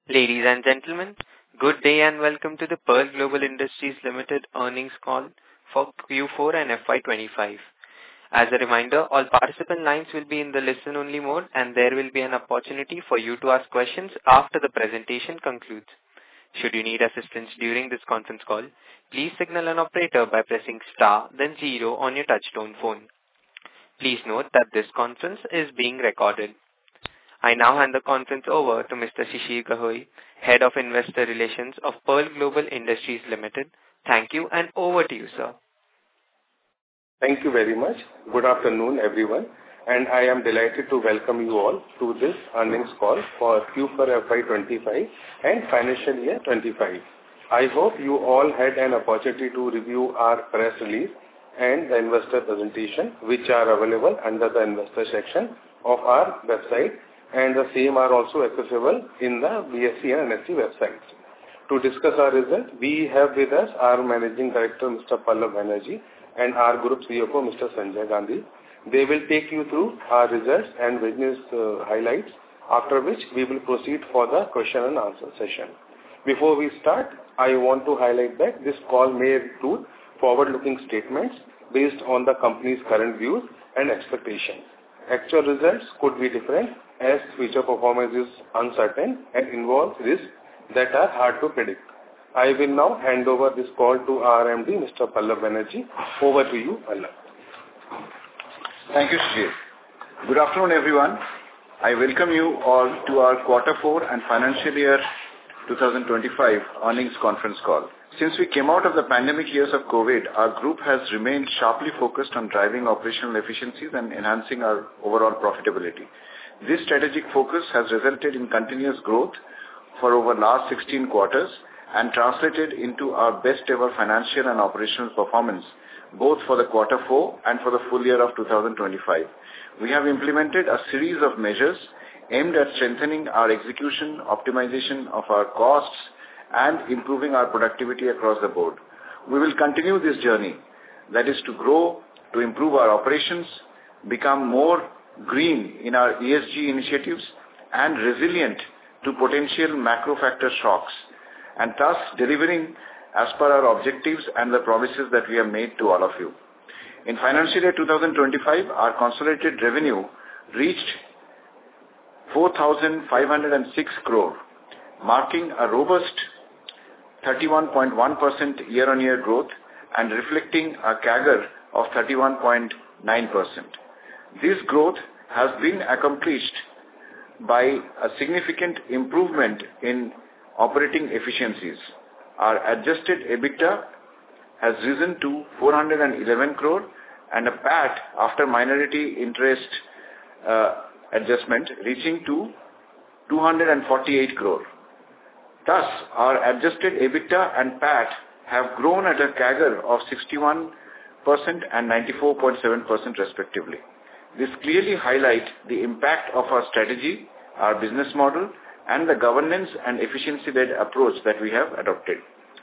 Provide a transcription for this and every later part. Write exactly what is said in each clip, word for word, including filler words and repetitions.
Ladies and gentlemen, good day and welcome to the Pearl Global Industries Limited earnings call for Q four and F Y twenty-five. As a reminder, all participant lines will be in the listen-only mode, and there will be an opportunity for you to ask questions after the presentation concludes. Should you need assistance during this conference call, please signal an operator by pressing star then zero on your touchtone phone. Please note that this conference is being recorded. I now hand the conference over to Mister Shishir Gahoi, Head of Investor Relations of Pearl Global Industries Limited. Thank you, and over to you, sir. Thank you very much. Good afternoon, everyone, and I am delighted to welcome you all to this earnings call for Q four F Y twenty-five and financial year twenty-five. I hope you all had an opportunity to review our press release and the investor presentation, which are available under the investor section of our website, and the same are also accessible in the B S E and N S E websites. To discuss our results, we have with us our Managing Director, Mister Pallab Banerjee, and our Group C F O, Mister Sanjay Gandhi. They will take you through our results and business uh, highlights, after which we will proceed for the question and answer session. Before we start, I want to highlight that this call may include forward-looking statements based on the company's current views and expectations. Actual results could be different as future performance is uncertain and involves risks that are hard to predict. I will now hand over this call to our M D, Mister Pallab Banerjee. Over to you, Pallab. Thank you, Shishir. Good afternoon, everyone. I welcome you all to our Quarter four and Financial Year twenty twenty-five earnings conference call. Since we came out of the pandemic years of COVID, our group has remained sharply focused on driving operational efficiencies and enhancing our overall profitability. This strategic focus has resulted in continuous growth for over last sixteen quarters and translated into our best ever financial and operational performance, both for the quarter four and for the full year of two thousand twenty-five. We have implemented a series of measures aimed at strengthening our execution, optimization of our costs, and improving our productivity across the board. We will continue this journey, that is to grow, to improve our operations, become more green in our E S G initiatives, and resilient to potential macro factor shocks, and thus delivering as per our objectives and the promises that we have made to all of you. In financial year twenty twenty-five, our consolidated revenue reached four thousand five hundred six crore, marking a robust thirty-one point one percent year-on-year growth and reflecting a C A G R of thirty-one point nine percent. This growth has been accomplished by a significant improvement in operating efficiencies. Our adjusted EBITDA has risen to four hundred eleven crore and a P A T after minority interest uh, adjustment reaching to two hundred forty-eight crore. Thus, our adjusted EBITDA and P A T have grown at a C A G R of sixty-one percent and ninety-four point seven percent respectively. This clearly highlights the impact of our strategy, our business model, and the governance and efficiency-led approach that we have adopted.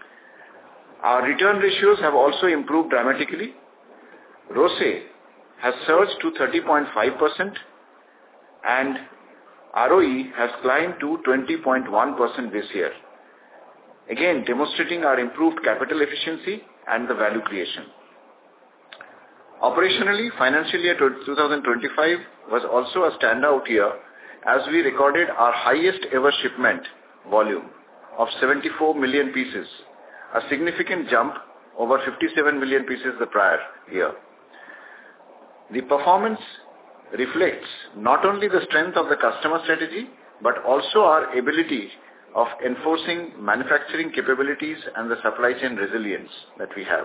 Our return ratios have also improved dramatically. R O C E has surged to thirty point five percent and R O E has climbed to twenty point one percent this year, again demonstrating our improved capital efficiency and the value creation. Operationally, financial year twenty twenty-five was also a standout year as we recorded our highest ever shipment volume of seventy-four million pieces, a significant jump over fifty-seven million pieces the prior year. The performance reflects not only the strength of the customer strategy, but also our ability of enforcing manufacturing capabilities and the supply chain resilience that we have.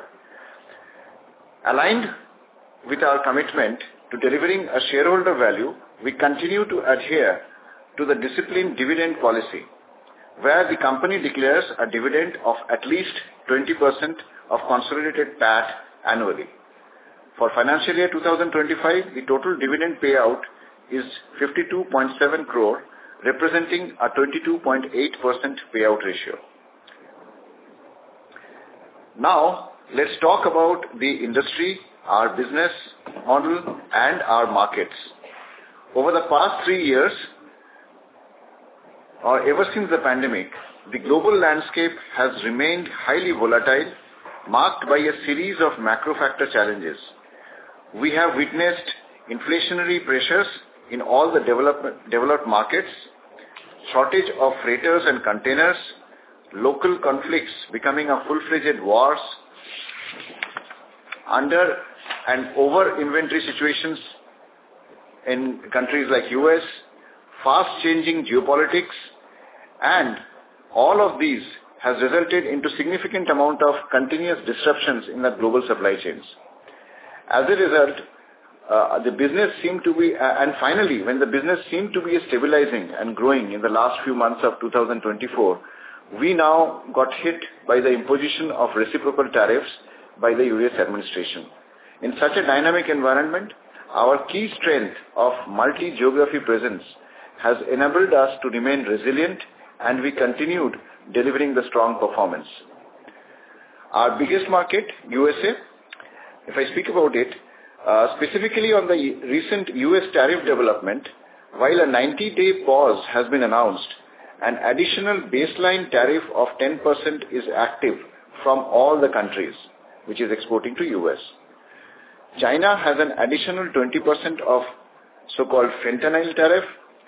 Aligned with our commitment to delivering a shareholder value, we continue to adhere to the disciplined dividend policy, where the company declares a dividend of at least twenty percent of consolidated P A T annually. For financial year twenty twenty-five, the total dividend payout is fifty-two point seven crore, representing a twenty-two point eight percent payout ratio. Now, let's talk about the industry, our business model, and our markets. Over the past three years, or ever since the pandemic, the global landscape has remained highly volatile, marked by a series of macro factor challenges. We have witnessed inflationary pressures in all the develop, developed markets, shortage of freighters and containers, local conflicts becoming a full-fledged wars, under and over inventory situations in countries like U S, fast-changing geopolitics, and all of these has resulted into significant amount of continuous disruptions in the global supply chains. As a result, uh, the business seemed to be, uh, and finally, when the business seemed to be stabilizing and growing in the last few months of two thousand twenty-four, we now got hit by the imposition of reciprocal tariffs by the U S administration. In such a dynamic environment, our key strength of multi-geography presence has enabled us to remain resilient, and we continued delivering the strong performance. Our biggest market, U S A, if I speak about it, uh, specifically on the recent U S tariff development, while a ninety-day pause has been announced, an additional baseline tariff of ten percent is active from all the countries which is exporting to U S. China has an additional twenty percent of so-called fentanyl tariff,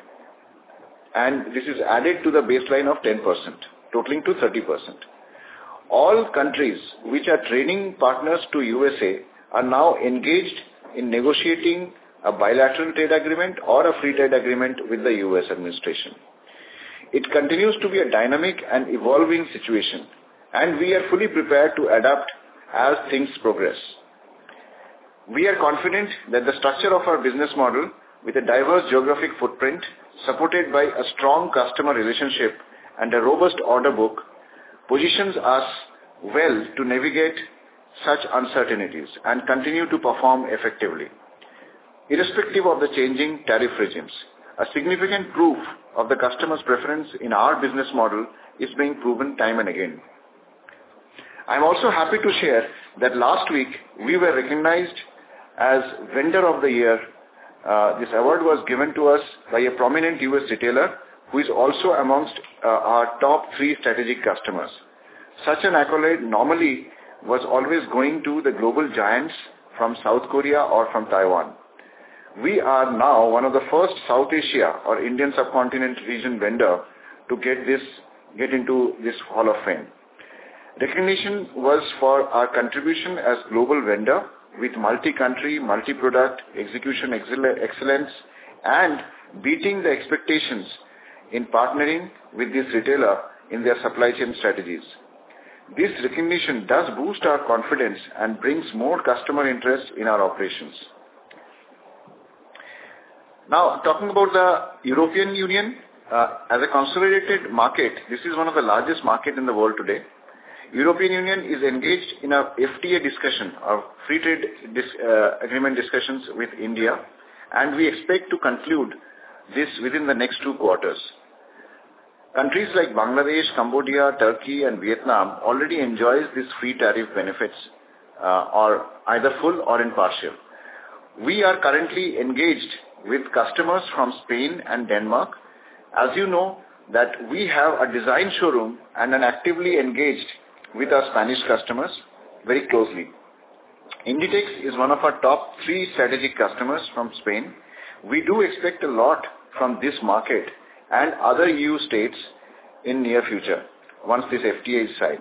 and this is added to the baseline of ten percent, totaling to thirty percent. All countries which are trading partners to U S A are now engaged in negotiating a bilateral trade agreement or a free trade agreement with the U S administration. It continues to be a dynamic and evolving situation, and we are fully prepared to adapt as things progress. We are confident that the structure of our business model, with a diverse geographic footprint, supported by a strong customer relationship and a robust order book, positions us well to navigate such uncertainties and continue to perform effectively. Irrespective of the changing tariff regimes, a significant proof of the customer's preference in our business model is being proven time and again. I am also happy to share that last week we were recognized as Vendor of the Year. Uh, this award was given to us by a prominent U S retailer who is also amongst uh, our top three strategic customers. Such an accolade normally was always going to the global giants from South Korea or from Taiwan. We are now one of the first South Asia or Indian subcontinent region vendor to get this get into this Hall of Fame. Recognition was for our contribution as global vendor with multi-country, multi-product execution excellence, and beating the expectations in partnering with this retailer in their supply chain strategies. This recognition does boost our confidence and brings more customer interest in our operations. Now, talking about the European Union, uh, as a consolidated market, this is one of the largest markets in the world today. European Union is engaged in a F T A discussion, or free trade dis, uh, agreement discussions with India, and we expect to conclude this within the next two quarters. Countries like Bangladesh, Cambodia, Turkey, and Vietnam already enjoys these free tariff benefits, uh, or either full or in partial. We are currently engaged with customers from Spain and Denmark. As you know, that we have a design showroom and are actively engaged with our Spanish customers very closely. Inditex is one of our top three strategic customers from Spain. We do expect a lot from this market and other E U states in near future once this F T A is signed.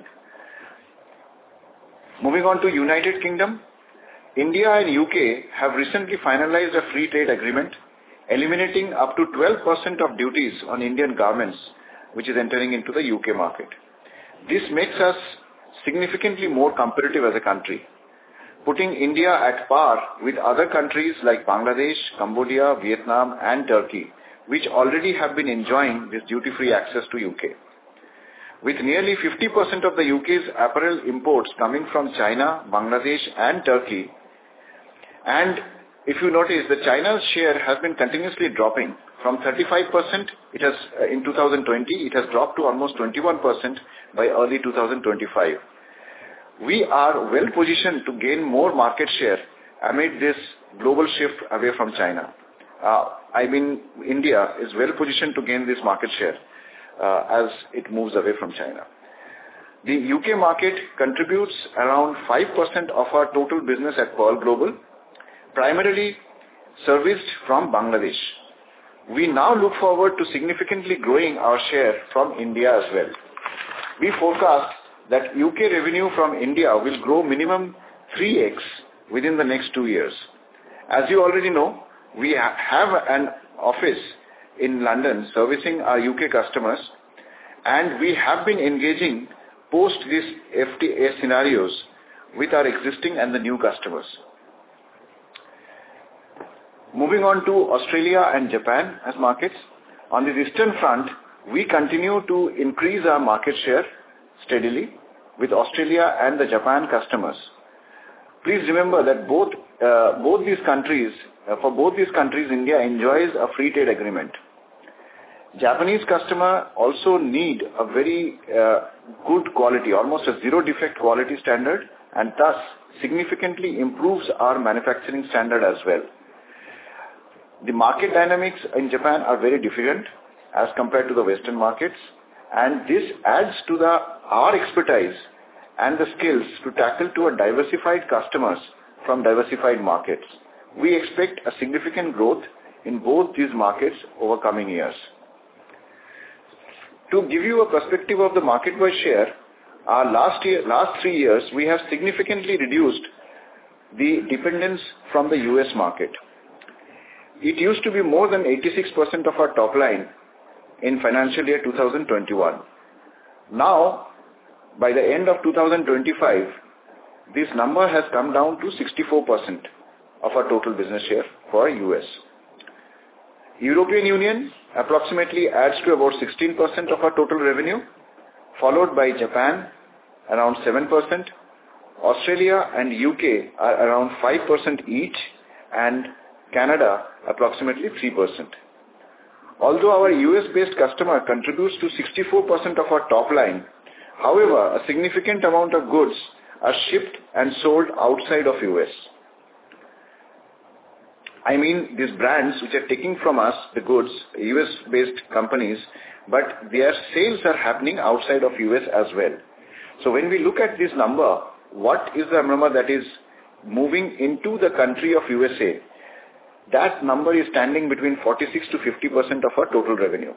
Moving on to United Kingdom, India and U K have recently finalized a free trade agreement eliminating up to twelve percent of duties on Indian garments which is entering into the U K market. This makes us significantly more competitive as a country, putting India at par with other countries like Bangladesh, Cambodia, Vietnam, and Turkey, which already have been enjoying this duty-free access to U K. With nearly fifty percent of the U K's apparel imports coming from China, Bangladesh, and Turkey, and if you notice, the China's share has been continuously dropping. From thirty-five percent it has uh, in two thousand twenty, it has dropped to almost twenty-one percent by early two thousand twenty-five. We are well positioned to gain more market share amid this global shift away from China. Uh, I mean, India is well positioned to gain this market share. uh, as it moves away from China. The U K market contributes around five percent of our total business at Pearl Global, primarily serviced from Bangladesh. We now look forward to significantly growing our share from India as well. We forecast that U K revenue from India will grow minimum three x within the next two years. As you already know, we have an office in London servicing our U K customers, and we have been engaging post these F T A scenarios with our existing and the new customers. Moving on to Australia and Japan as markets. On the Eastern front, we continue to increase our market share steadily with Australia and the Japan customers. Please remember that both uh, both these countries, uh, for both these countries, India enjoys a free trade agreement. Japanese customer also need a very uh, good quality, almost a zero defect quality standard, and thus significantly improves our manufacturing standard as well. The market dynamics in Japan are very different as compared to the Western markets, and this adds to the our expertise and the skills to tackle to a diversified customers from diversified markets. We expect a significant growth in both these markets over coming years. To give you a perspective of the market-wide share, our last year, last three years, we have significantly reduced the dependence from the U S market. It used to be more than eighty-six percent of our top line in financial year two thousand twenty-one. Now, by the end of two thousand twenty-five, this number has come down to sixty-four percent of our total business share for U S. European Union approximately adds to about sixteen percent of our total revenue, followed by Japan around seven percent, Australia and U K are around five percent each, and Canada approximately three percent. Although our U S-based customer contributes to sixty-four percent of our top line, however, a significant amount of goods are shipped and sold outside of U S. I mean, these brands which are taking from us the goods, U S-based companies, but their sales are happening outside of U S as well. So when we look at this number, what is the number that is moving into the country of U S A? That number is standing between forty-six to fifty percent of our total revenue,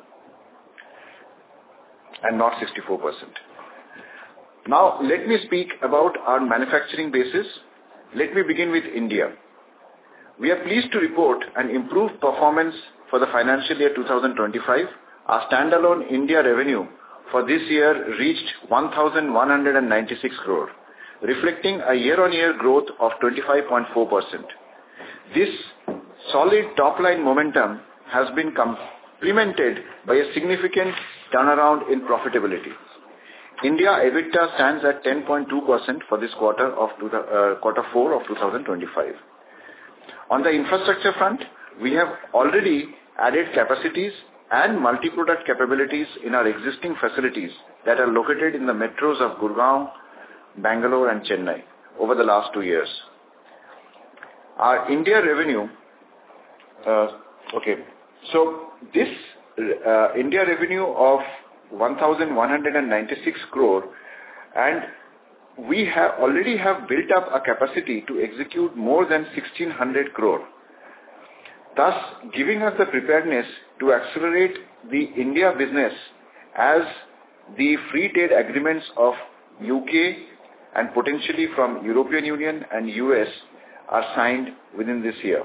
and not sixty-four percent. Now, let me speak about our manufacturing basis. Let me begin with India. We are pleased to report an improved performance for the financial year two thousand twenty-five. Our standalone India revenue for this year reached one thousand one hundred ninety-six crore, reflecting a year-on-year growth of twenty-five point four percent. This solid top-line momentum has been complemented by a significant turnaround in profitability. India EBITDA stands at ten point two percent for this quarter of two, uh, quarter four of two thousand twenty-five. On the infrastructure front, we have already added capacities and multi-product capabilities in our existing facilities that are located in the metros of Gurgaon, Bangalore and Chennai over the last two years. Our India revenue, uh, okay, so this uh, India revenue of one thousand one hundred ninety-six crore, and we have already have built up a capacity to execute more than sixteen hundred crore, thus giving us the preparedness to accelerate the India business as the free trade agreements of U K and potentially from European Union and U S are signed within this year.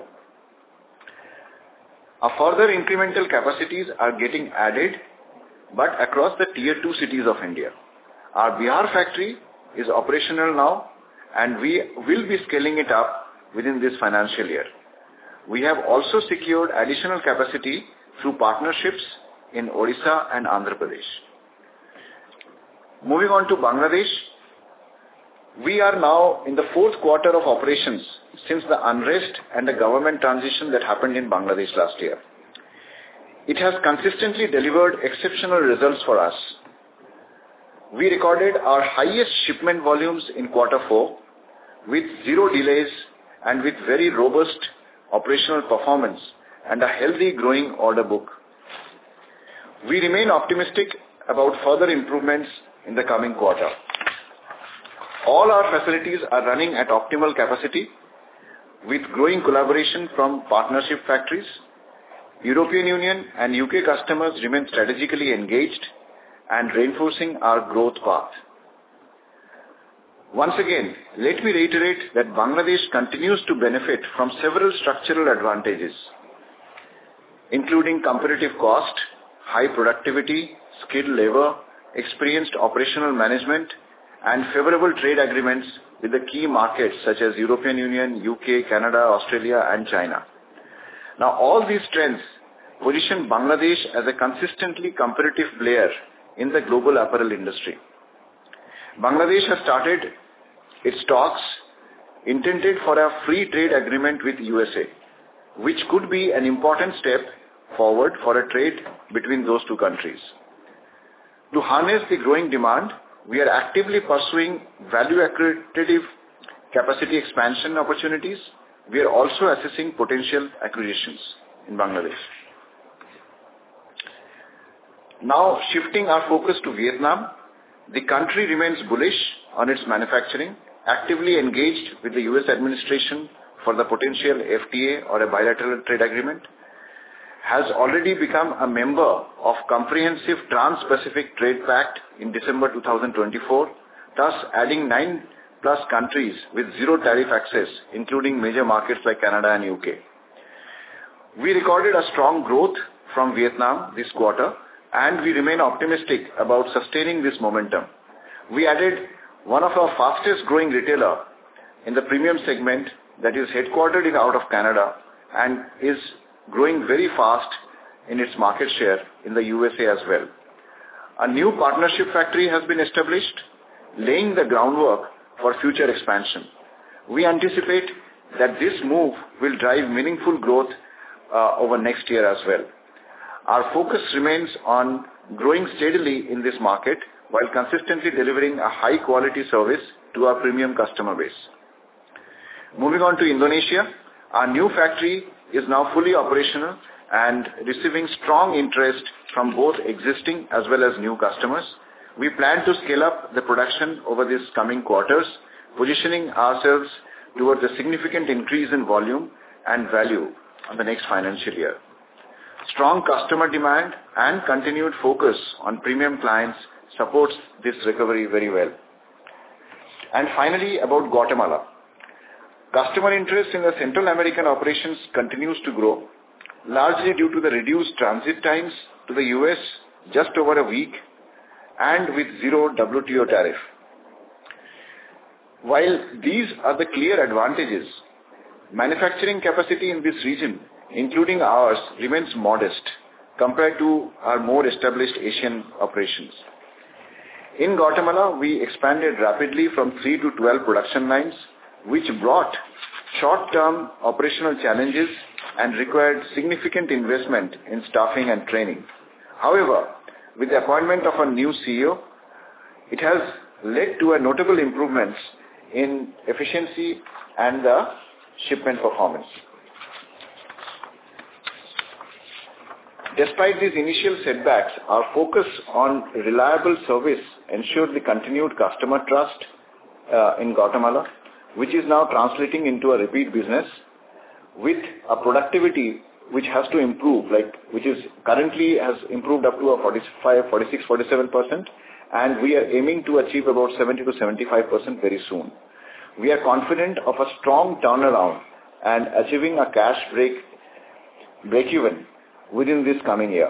A further incremental capacities are getting added, but across the tier two cities of India. Our Bihar factory is operational now, and we will be scaling it up within this financial year. We have also secured additional capacity through partnerships in Odisha and Andhra Pradesh. Moving on to Bangladesh, we are now in the fourth quarter of operations since the unrest and the government transition that happened in Bangladesh last year. It has consistently delivered exceptional results for us. We recorded our highest shipment volumes in quarter four with zero delays and with very robust operational performance and a healthy growing order book. We remain optimistic about further improvements in the coming quarter. All our facilities are running at optimal capacity with growing collaboration from partnership factories. European Union and U K customers remain strategically engaged and reinforcing our growth path. Once again, let me reiterate that Bangladesh continues to benefit from several structural advantages, including competitive cost, high productivity, skilled labor, experienced operational management, and favorable trade agreements with the key markets such as European Union, U K, Canada, Australia, and China. Now, all these trends position Bangladesh as a consistently competitive player in the global apparel industry. Bangladesh has started its talks intended for a free trade agreement with U S A, which could be an important step forward for a trade between those two countries. To harness the growing demand, we are actively pursuing value-accretive capacity expansion opportunities. We are also assessing potential acquisitions in Bangladesh. Now, shifting our focus to Vietnam, the country remains bullish on its manufacturing, actively engaged with the U S administration for the potential F T A or a bilateral trade agreement, has already become a member of Comprehensive Trans-Pacific Trade Pact in December two thousand twenty-four, thus adding nine plus countries with zero tariff access, including major markets like Canada and U K. We recorded a strong growth from Vietnam this quarter, and we remain optimistic about sustaining this momentum. We added one of our fastest growing retailer in the premium segment that is headquartered in out of Canada and is growing very fast in its market share in the U S A as well. A new partnership factory has been established, laying the groundwork for future expansion. We anticipate that this move will drive meaningful growth uh, over next year as well. Our focus remains on growing steadily in this market while consistently delivering a high-quality service to our premium customer base. Moving on to Indonesia, our new factory is now fully operational and receiving strong interest from both existing as well as new customers. We plan to scale up the production over these coming quarters, positioning ourselves towards a significant increase in volume and value on the next financial year. Strong customer demand and continued focus on premium clients supports this recovery very well. And finally, about Guatemala. Customer interest in the Central American operations continues to grow, largely due to the reduced transit times to the U S just over a week and with zero W T O tariff. While these are the clear advantages, manufacturing capacity in this region, including ours, remains modest compared to our more established Asian operations. In Guatemala, we expanded rapidly from three to twelve production lines, which brought short-term operational challenges and required significant investment in staffing and training. However, with the appointment of a new C E O, it has led to a notable improvements in efficiency and the shipment performance. Despite these initial setbacks, our focus on reliable service ensured the continued customer trust uh, in Guatemala, which is now translating into a repeat business with a productivity which has to improve, like which is currently has improved up to a forty-five, forty-six, forty-seven percent, and we are aiming to achieve about seventy to seventy-five percent very soon. We are confident of a strong turnaround and achieving a cash break break even within this coming year.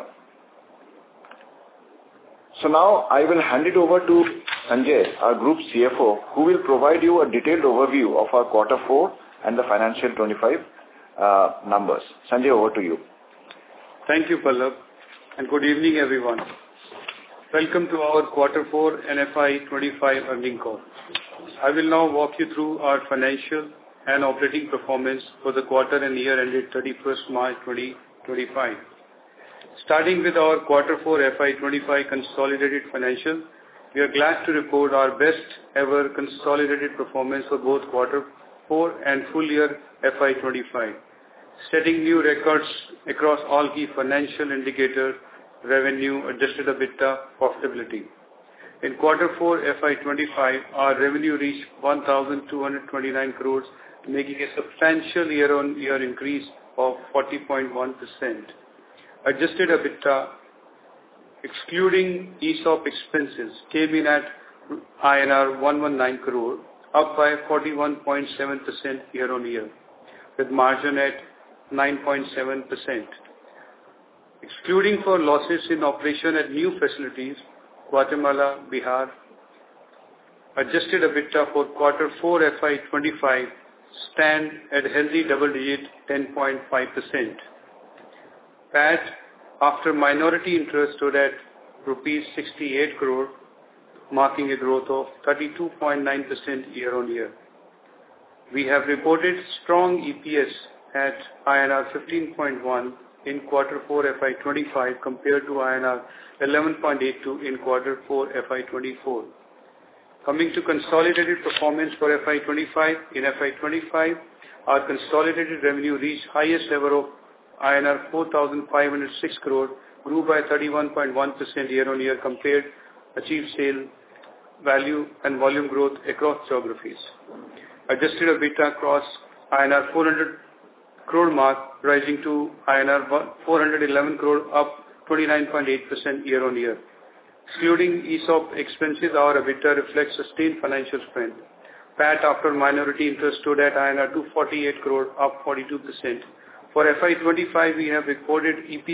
So now I will hand it over to Sanjay, our Group C F O, who will provide you a detailed overview of our quarter four and the financial twenty-five uh, numbers. Sanjay, over to you. Thank you, Pallab, and good evening, everyone. Welcome to our quarter four and F Y twenty-five earnings call. I will now walk you through our financial and operating performance for the quarter and year ended thirty-first March twenty twenty-five. Starting with our quarter four F Y twenty-five consolidated financials, we are glad to report our best ever consolidated performance for both quarter four and full year F Y twenty-five, setting new records across all key financial indicators revenue, adjusted EBITDA, profitability. In quarter four F Y twenty-five, our revenue reached one thousand two hundred twenty-nine crores, making a substantial year-on-year increase of forty point one percent. Adjusted EBITDA, excluding E S O P expenses, came in at I N R one hundred nineteen crore, up by forty-one point seven percent year-on-year, with margin at nine point seven percent. Excluding for losses in operation at new facilities, Guatemala, Bihar, adjusted EBITDA for quarter four F Y twenty-five stand at healthy double-digit ten point five percent. P A T after minority interest stood at rupees sixty-eight crore, marking a growth of thirty-two point nine percent year-on-year. We have reported strong E P S at I N R fifteen point one in quarter four F Y twenty-five compared to I N R eleven point eight two in quarter four F Y twenty-four. Coming to consolidated performance for F Y twenty-five, in F Y twenty-five, our consolidated revenue reached highest ever of I N R four thousand five hundred six crore, grew by thirty-one point one percent year-on-year compared, achieved sale value and volume growth across geographies. Adjusted EBITDA crossed I N R four hundred crore mark, rising to I N R four hundred eleven crore, up twenty-nine point eight percent year-on-year. Excluding E S O P expenses, our EBITDA reflects sustained financial strength. P A T after minority interest stood at I N R two hundred forty-eight crore, up forty-two percent. For F Y twenty-five, we have recorded E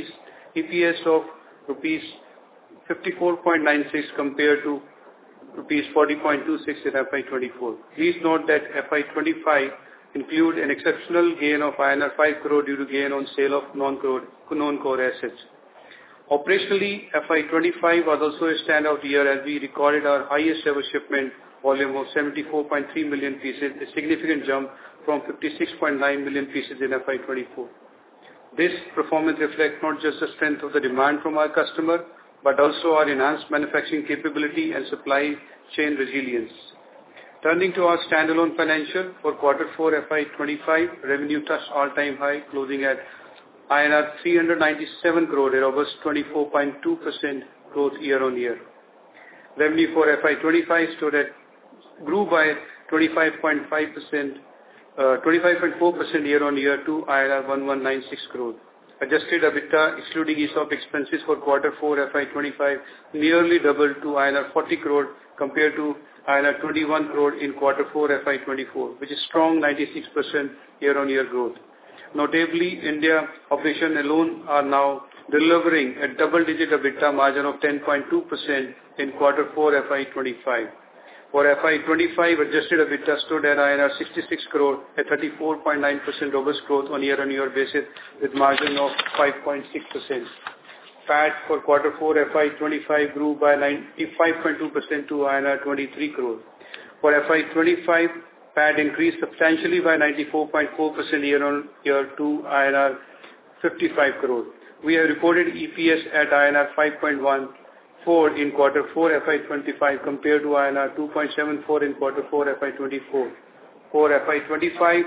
P S of rupees fifty-four point nine six compared to rupees forty point two six in F Y twenty-four. Please note that F Y twenty-five include an exceptional gain of I N R five crore due to gain on sale of non-core, non-core assets. Operationally, F Y twenty-five was also a standout year as we recorded our highest ever shipment volume of seventy-four point three million pieces, a significant jump from fifty-six point nine million pieces in F Y twenty-four. This performance reflects not just the strength of the demand from our customer, but also our enhanced manufacturing capability and supply chain resilience. Turning to our standalone financial, for quarter four F Y twenty-five, revenue touched all-time high, closing at I N R three hundred ninety-seven crore, a robust twenty-four point two percent growth year-on-year. Revenue for F Y twenty-five stood at, grew by twenty-five point five percent, uh, twenty-five point four percent year-on-year to I N R one thousand one hundred ninety-six crore. Adjusted EBITDA, excluding E S O P expenses for quarter four F Y twenty-five, nearly doubled to I N R forty crore compared to I N R twenty-one crore in quarter four F Y twenty-four, which is strong ninety-six percent year-on-year growth. Notably, India operation alone are now delivering a double-digit EBITDA margin of ten point two percent in quarter four F Y twenty-five. For F Y twenty-five, adjusted EBITDA stood at I N R sixty-six crore, a thirty-four point nine percent robust growth on year-on-year basis with margin of five point six percent. P A T for quarter four F Y twenty-five grew by ninety-five point two percent to I N R twenty-three crore. For F Y twenty-five, P A T increased substantially by ninety-four point four percent year-on-year to I N R fifty-five crore. We have reported E P S at I N R five point one four in quarter four F Y twenty-five compared to I N R two point seven four in quarter four F Y twenty-four. For F Y twenty-five,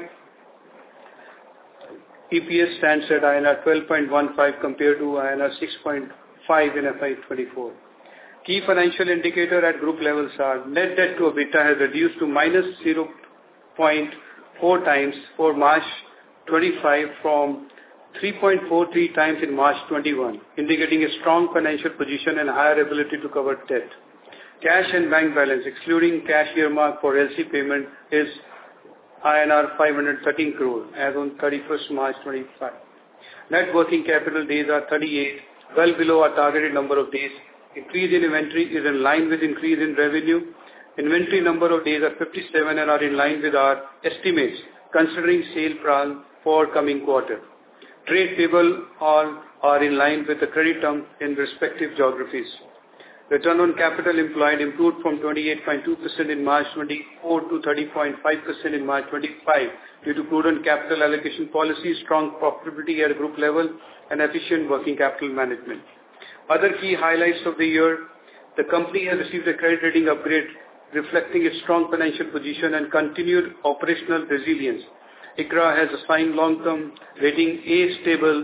E P S stands at I N R twelve point one five compared to I N R six point five in F Y twenty-four. Key financial indicator at group levels are net debt to EBITDA has reduced to minus zero point four times for March twenty-five from three point four three times in March twenty-one, indicating a strong financial position and higher ability to cover debt. Cash and bank balance, excluding cash earmarked for L C payment, is I N R five hundred thirteen crore as on thirty-first March twenty-five. Net working capital days are thirty-eight, well below our targeted number of days. Increase in inventory is in line with increase in revenue. Inventory number of days are fifty-seven and are in line with our estimates, considering sale plan for coming quarter. Trade payable all are in line with the credit term in respective geographies. Return on capital employed improved from twenty-eight point two percent in March twenty-four to thirty point five percent in March twenty-five due to prudent capital allocation policy, strong profitability at group level, and efficient working capital management. Other key highlights of the year: the company has received a credit rating upgrade reflecting its strong financial position and continued operational resilience. I C R A has assigned long-term rating A stable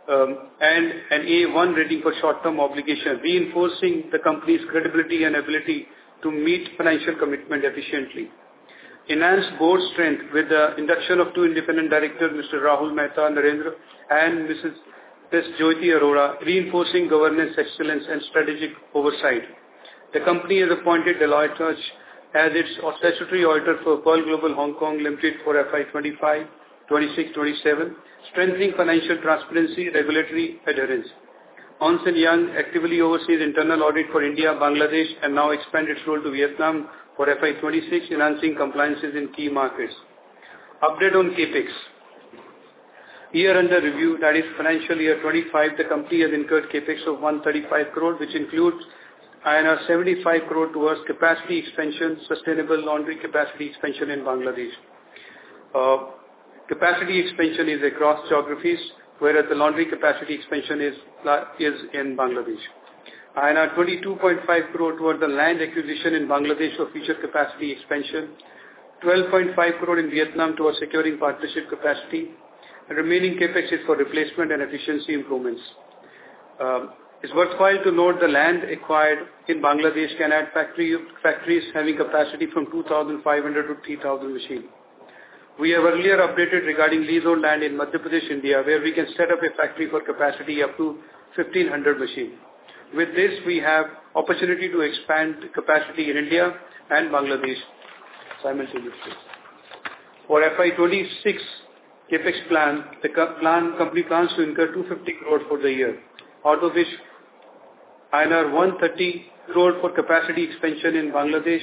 um, and an A one rating for short-term obligation, reinforcing the company's credibility and ability to meet financial commitment efficiently. Enhanced board strength with the induction of two independent directors, Mister Rahul Mehta Narendra and Missus Miz Jyoti Arora, reinforcing governance excellence and strategic oversight. The company has appointed Deloitte Touch as its statutory auditor for Pearl Global Hong Kong Limited for F Y twenty-five, twenty-six, twenty-seven, strengthening financial transparency, regulatory adherence. Ernst and Young actively oversees internal audit for India, Bangladesh, and now expanded its role to Vietnam for F Y twenty-six, enhancing compliances in key markets. Update on CapEx. Year under review, that is financial year twenty-five, the company has incurred CapEx of one hundred thirty-five crore, which includes I N R seventy-five crore towards capacity expansion, sustainable laundry capacity expansion in Bangladesh. Uh, capacity expansion is across geographies, whereas the laundry capacity expansion is, is in Bangladesh. I N R twenty-two point five crore towards the land acquisition in Bangladesh for future capacity expansion, twelve point five crore in Vietnam towards securing partnership capacity, and remaining CapEx is for replacement and efficiency improvements. Um, it's worthwhile to note the land acquired in Bangladesh can add factory, factories having capacity from two thousand five hundred to three thousand machines. We have earlier updated regarding leasehold land in Madhya Pradesh, India, where we can set up a factory for capacity up to fifteen hundred machines. With this, we have opportunity to expand capacity in India and Bangladesh simultaneously. For F Y twenty-six CapEx plan, the co- plan company plans to incur two hundred fifty crore for the year, out of which I N R one hundred thirty crore for capacity expansion in Bangladesh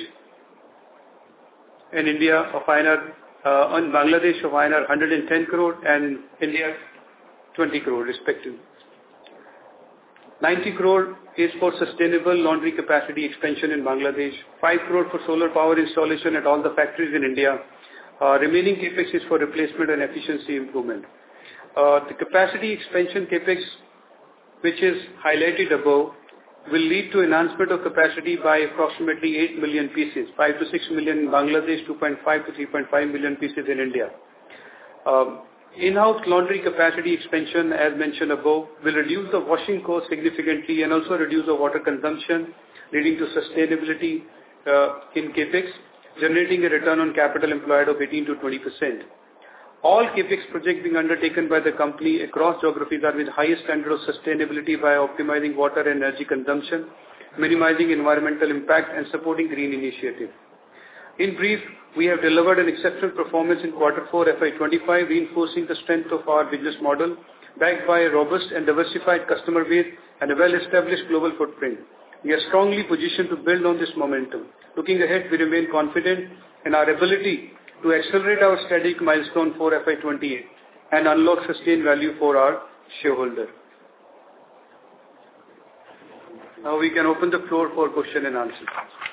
and India of I N R uh, on Bangladesh of I N R one hundred ten crore and India twenty crore respectively. ninety crore is for sustainable laundry capacity expansion in Bangladesh, five crore for solar power installation at all the factories in India. Uh, remaining CapEx is for replacement and efficiency improvement. Uh, the capacity expansion CapEx, which is highlighted above, will lead to enhancement of capacity by approximately eight million pieces, five to six million in Bangladesh, two point five to three point five million pieces in India. Um, In-house laundry capacity expansion, as mentioned above, will reduce the washing cost significantly and also reduce the water consumption, leading to sustainability uh, in CapEx, generating a return on capital employed of eighteen to twenty percent. All CapEx projects being undertaken by the company across geographies are with highest standard of sustainability by optimizing water and energy consumption, minimizing environmental impact, and supporting green initiatives. In brief, we have delivered an exceptional performance in quarter four F Y twenty-five, reinforcing the strength of our business model, backed by a robust and diversified customer base and a well-established global footprint. We are strongly positioned to build on this momentum. Looking ahead, we remain confident in our ability to accelerate our strategic milestone for F Y twenty-eight and unlock sustained value for our shareholder. Now we can open the floor for question and answer.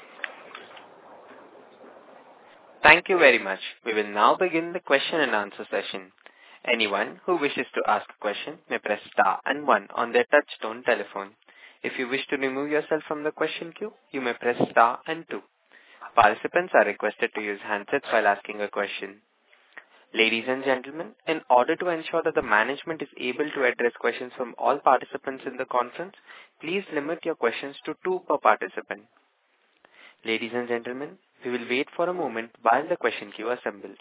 Thank you very much. We will now begin the question and answer session. Anyone who wishes to ask a question may press star and one on their touchtone telephone. If you wish to remove yourself from the question queue, you may press star and two. Participants are requested to use handsets while asking a question. Ladies and gentlemen, in order to ensure that the management is able to address questions from all participants in the conference, please limit your questions to two per participant. Ladies and gentlemen, we will wait for a moment while the question queue assembles.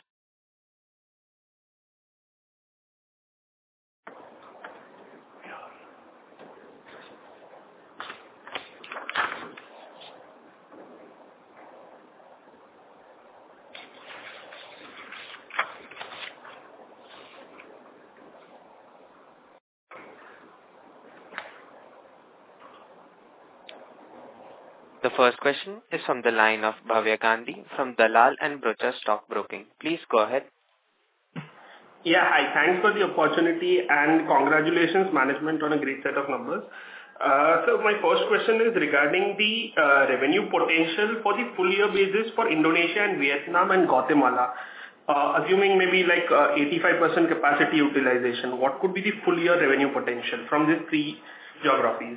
The first question is from the line of Bhavya Gandhi from Dalal and Broacha Stock Broking. Please go ahead. Yeah, hi. Thanks for the opportunity and congratulations management on a great set of numbers. Uh, so my first question is regarding the uh, revenue potential for the full year basis for Indonesia and Vietnam and Guatemala. Uh, assuming maybe like uh, eighty-five percent capacity utilization, what could be the full year revenue potential from these three geographies?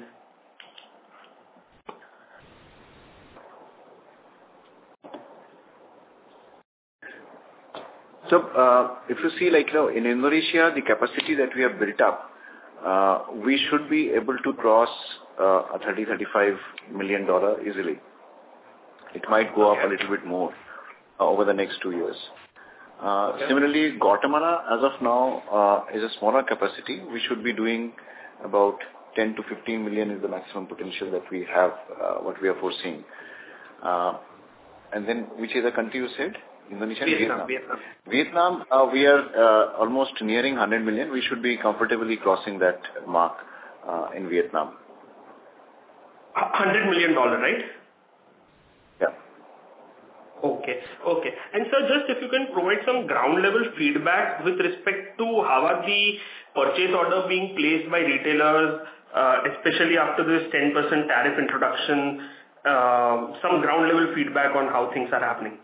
So, uh, if you see, like, you know, in Indonesia, the capacity that we have built up, uh, we should be able to cross uh, a thirty, thirty-five million dollar easily. It might go up a little bit more uh, over the next two years. Uh, okay. Similarly, Guatemala, as of now, uh, is a smaller capacity. We should be doing about ten to fifteen million is the maximum potential that we have, uh, what we are foreseeing. Uh, and then, which is the country you said? Indonesia and Vietnam. Vietnam, Vietnam uh, we are uh, almost nearing one hundred million. We should be comfortably crossing that mark uh, in Vietnam. one hundred million dollars, right? Yeah. Okay. Okay. And sir, just if you can provide some ground level feedback with respect to how are the purchase order being placed by retailers, uh, especially after this ten percent tariff introduction, uh, some ground level feedback on how things are happening.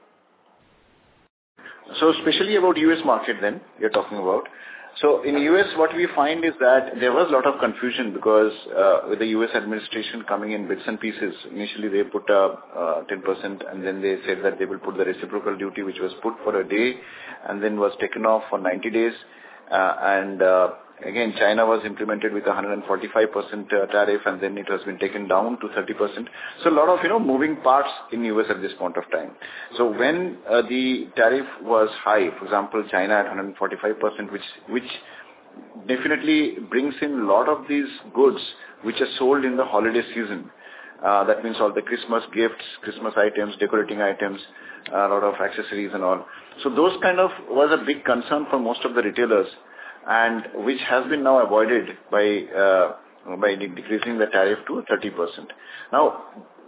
So especially about U S market then, you're talking about. So in U S, what we find is that there was a lot of confusion because uh, with the U S administration coming in bits and pieces, initially they put up uh, ten percent and then they said that they will put the reciprocal duty which was put for a day and then was taken off for ninety days. Uh, and uh, again, China was implemented with a one hundred forty-five percent uh, tariff and then it has been taken down to thirty percent. So a lot of, you know, moving parts in U S at this point of time. So when uh, the tariff was high, for example, China at one hundred forty-five percent, which, which definitely brings in a lot of these goods which are sold in the holiday season. Uh, that means all the Christmas gifts, Christmas items, decorating items, a lot of accessories and all. So those kind of was a big concern for most of the retailers, and which has been now avoided by uh, by decreasing the tariff to thirty percent. Now,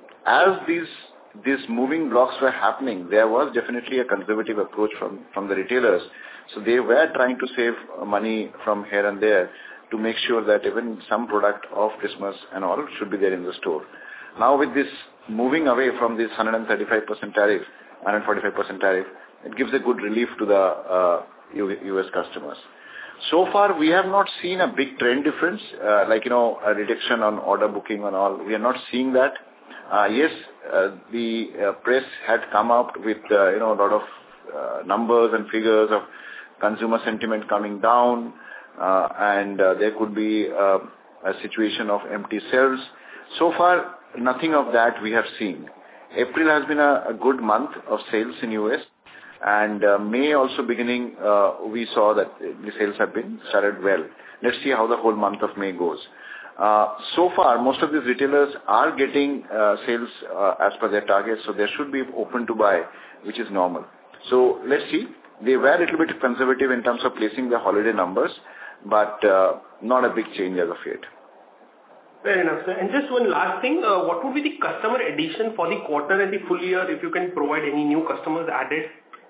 as these these moving blocks were happening, there was definitely a conservative approach from, from the retailers. So they were trying to save money from here and there to make sure that even some product of Christmas and all should be there in the store. Now with this moving away from this one hundred thirty-five percent tariff, one hundred forty-five percent tariff, it gives a good relief to the uh, U S customers. So far, we have not seen a big trend difference, uh, like, you know, a reduction on order booking and all. We are not seeing that. Uh, yes, uh, the uh, press had come up with, uh, you know, a lot of uh, numbers and figures of consumer sentiment coming down, uh, and uh, there could be uh, a situation of empty shelves. So far, nothing of that we have seen. April has been a, a good month of sales in U S, and uh, May also beginning, uh, we saw that the sales have been started well. Let's see how the whole month of May goes. Uh, so far, most of these retailers are getting uh, sales uh, as per their targets, so they should be open to buy, which is normal. So let's see. They were a little bit conservative in terms of placing the holiday numbers, but uh, not a big change as of yet. Fair enough, sir. And just one last thing, uh, what would be the customer addition for the quarter and the full year, if you can provide any new customers added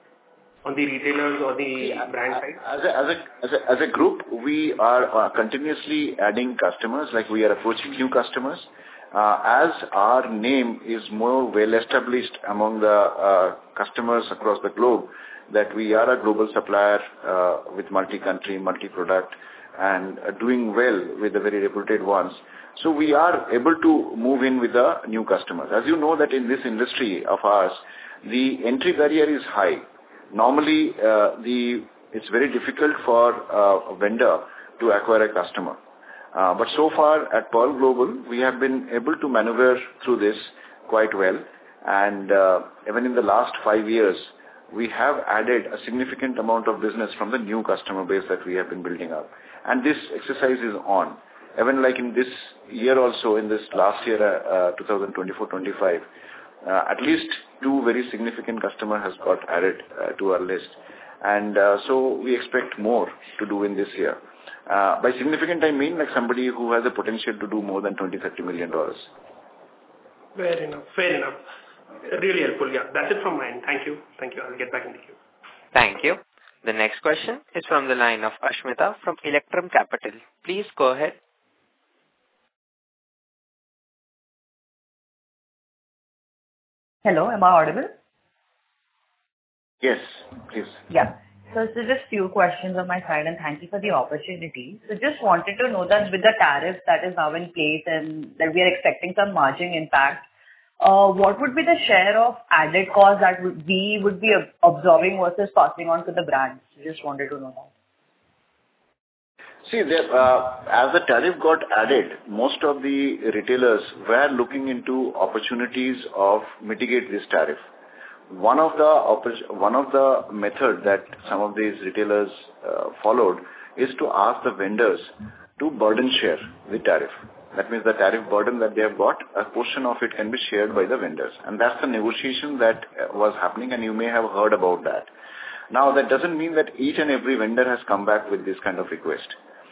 on the retailers or the yeah, brand side? As a, as, a, as, a, as a group, we are uh, continuously adding customers, like we are approaching new customers. Uh, as our name is more well established among the uh, customers across the globe, that we are a global supplier uh, with multi-country, multi-product, and uh, doing well with the very reputed ones. So we are able to move in with the new customers. As you know that in this industry of ours, the entry barrier is high. Normally, uh, the it's very difficult for uh, a vendor to acquire a customer. Uh, but so far at Pearl Global, we have been able to maneuver through this quite well. And uh, even in the last five years, we have added a significant amount of business from the new customer base that we have been building up. And this exercise is on. Even like in this year also, in this last year, uh, twenty twenty-four twenty-five, uh, at least two very significant customers has got added uh, to our list. And uh, so we expect more to do in this year. Uh, by significant, I mean like somebody who has the potential to do more than twenty, thirty million dollars. Fair enough. Fair enough. Really helpful. Yeah, that's it from mine. Thank you. Thank you. I'll get back in the queue. Thank you. The next question is from the line of Ashmita from Electrum Capital. Please go ahead. Hello, am I audible? Yes, please. Yeah. So, so just few questions on my side, and thank you for the opportunity. So just wanted to know that with the tariffs that is now in place and that we are expecting some margin impact, uh, what would be the share of added cost that we would be absorbing versus passing on to the brands? Just wanted to know that. See, there, uh, as the tariff got added, most of the retailers were looking into opportunities of mitigate this tariff. One of the oppor- one of the method that some of these retailers uh, followed is to ask the vendors to burden share the tariff. That means the tariff burden that they have got, a portion of it can be shared by the vendors. And that's the negotiation that was happening, and you may have heard about that. Now, that doesn't mean that each and every vendor has come back with this kind of request.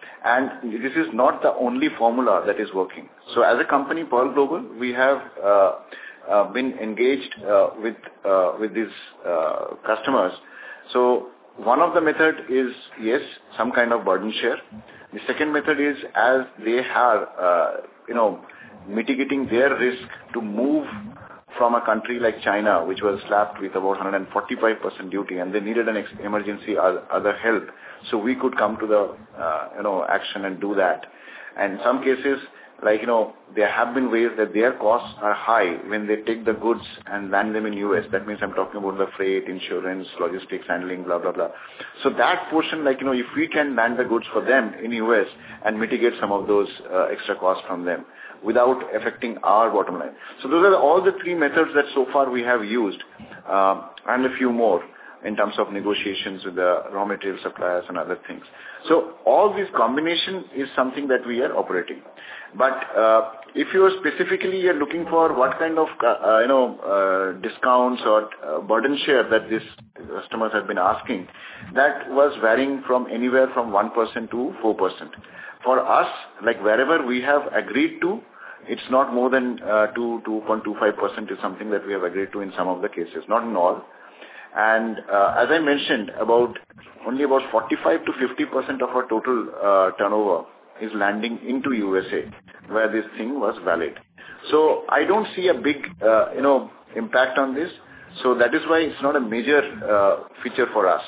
And this is not the only formula that is working. So as a company, Pearl Global, we have uh, uh, been engaged uh, with uh, with these uh, customers. So one of the method is, yes, some kind of burden share. The second method is, as they are, uh, you know, mitigating their risk to move from a country like China, which was slapped with about one hundred forty-five percent duty, and they needed an ex- emergency other help. So we could come to the, uh, you know, action and do that. And in some cases, like, you know, there have been ways that their costs are high when they take the goods and land them in U S. That means I'm talking about the freight, insurance, logistics, handling, blah, blah, blah. So that portion, like, you know, if we can land the goods for them in U S and mitigate some of those uh, extra costs from them without affecting our bottom line. So those are all the three methods that so far we have used, uh, and a few more in terms of negotiations with the raw material suppliers and other things. So all this combination is something that we are operating. But uh, if you are specifically you're looking for what kind of uh, you know uh, discounts or uh, burden share that these customers have been asking, that was varying from anywhere from one percent to four percent. For us, like wherever we have agreed to, it's not more than uh, two, two point two five percent is something that we have agreed to in some of the cases, not in all. And uh, as I mentioned, about only about forty-five to fifty percent of our total uh, turnover is landing into U S A, where this thing was valid. So I don't see a big, uh, you know, impact on this. So that is why it's not a major uh, feature for us.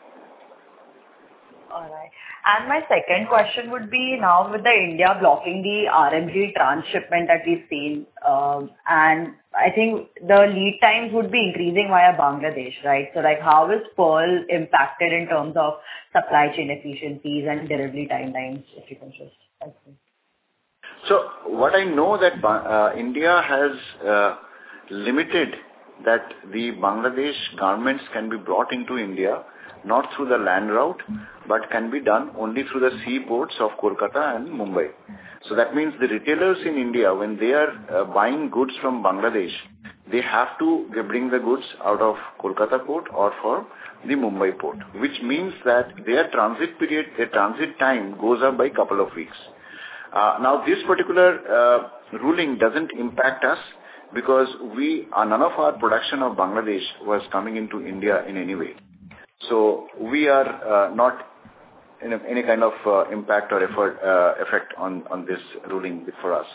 All right. And my second question would be, now with the India blocking the R M G transshipment that we've seen, um, and I think the lead times would be increasing via Bangladesh, right? So like how is Pearl impacted in terms of supply chain efficiencies and delivery timelines, if you can just help me? So what I know that uh, India has uh, limited that the Bangladesh garments can be brought into India not through the land route, but can be done only through the seaports of Kolkata and Mumbai. So that means the retailers in India, when they are uh, buying goods from Bangladesh, they have to bring the goods out of Kolkata port or for the Mumbai port, which means that their transit period, their transit time goes up by a couple of weeks. Uh, now, this particular uh, ruling doesn't impact us because we, uh, none of our production of Bangladesh was coming into India in any way. So we are uh, not in a, any kind of uh, impact or effort, uh, effect on, on this ruling for us.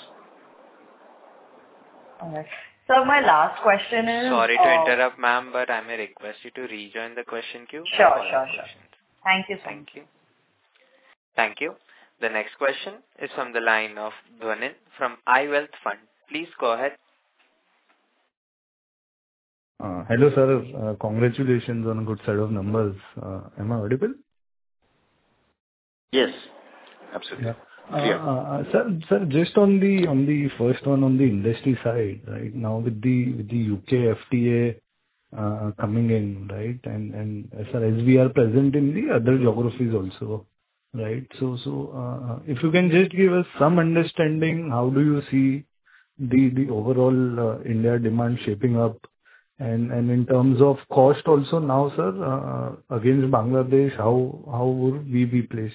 All right. So my last question is... Sorry to uh, interrupt, ma'am, but I may request you to rejoin the question queue. Sure, sure, sure. Thank you so Thank much. you. Thank you. The next question is from the line of Dhwanil from iWealth Fund. Please go ahead. Uh, hello, sir. Uh, congratulations on a good set of numbers. Uh, am I audible? Yes, absolutely. Yeah. Uh, uh, sir, sir, just on the on the first one on the industry side, right now with the with the U K F T A uh, coming in, right, and and uh, sir, as we are present in the other geographies also, right. So so uh, if you can just give us some understanding, how do you see the the overall uh, India demand shaping up? And and in terms of cost also now, sir, uh, against Bangladesh, how how would we be placed?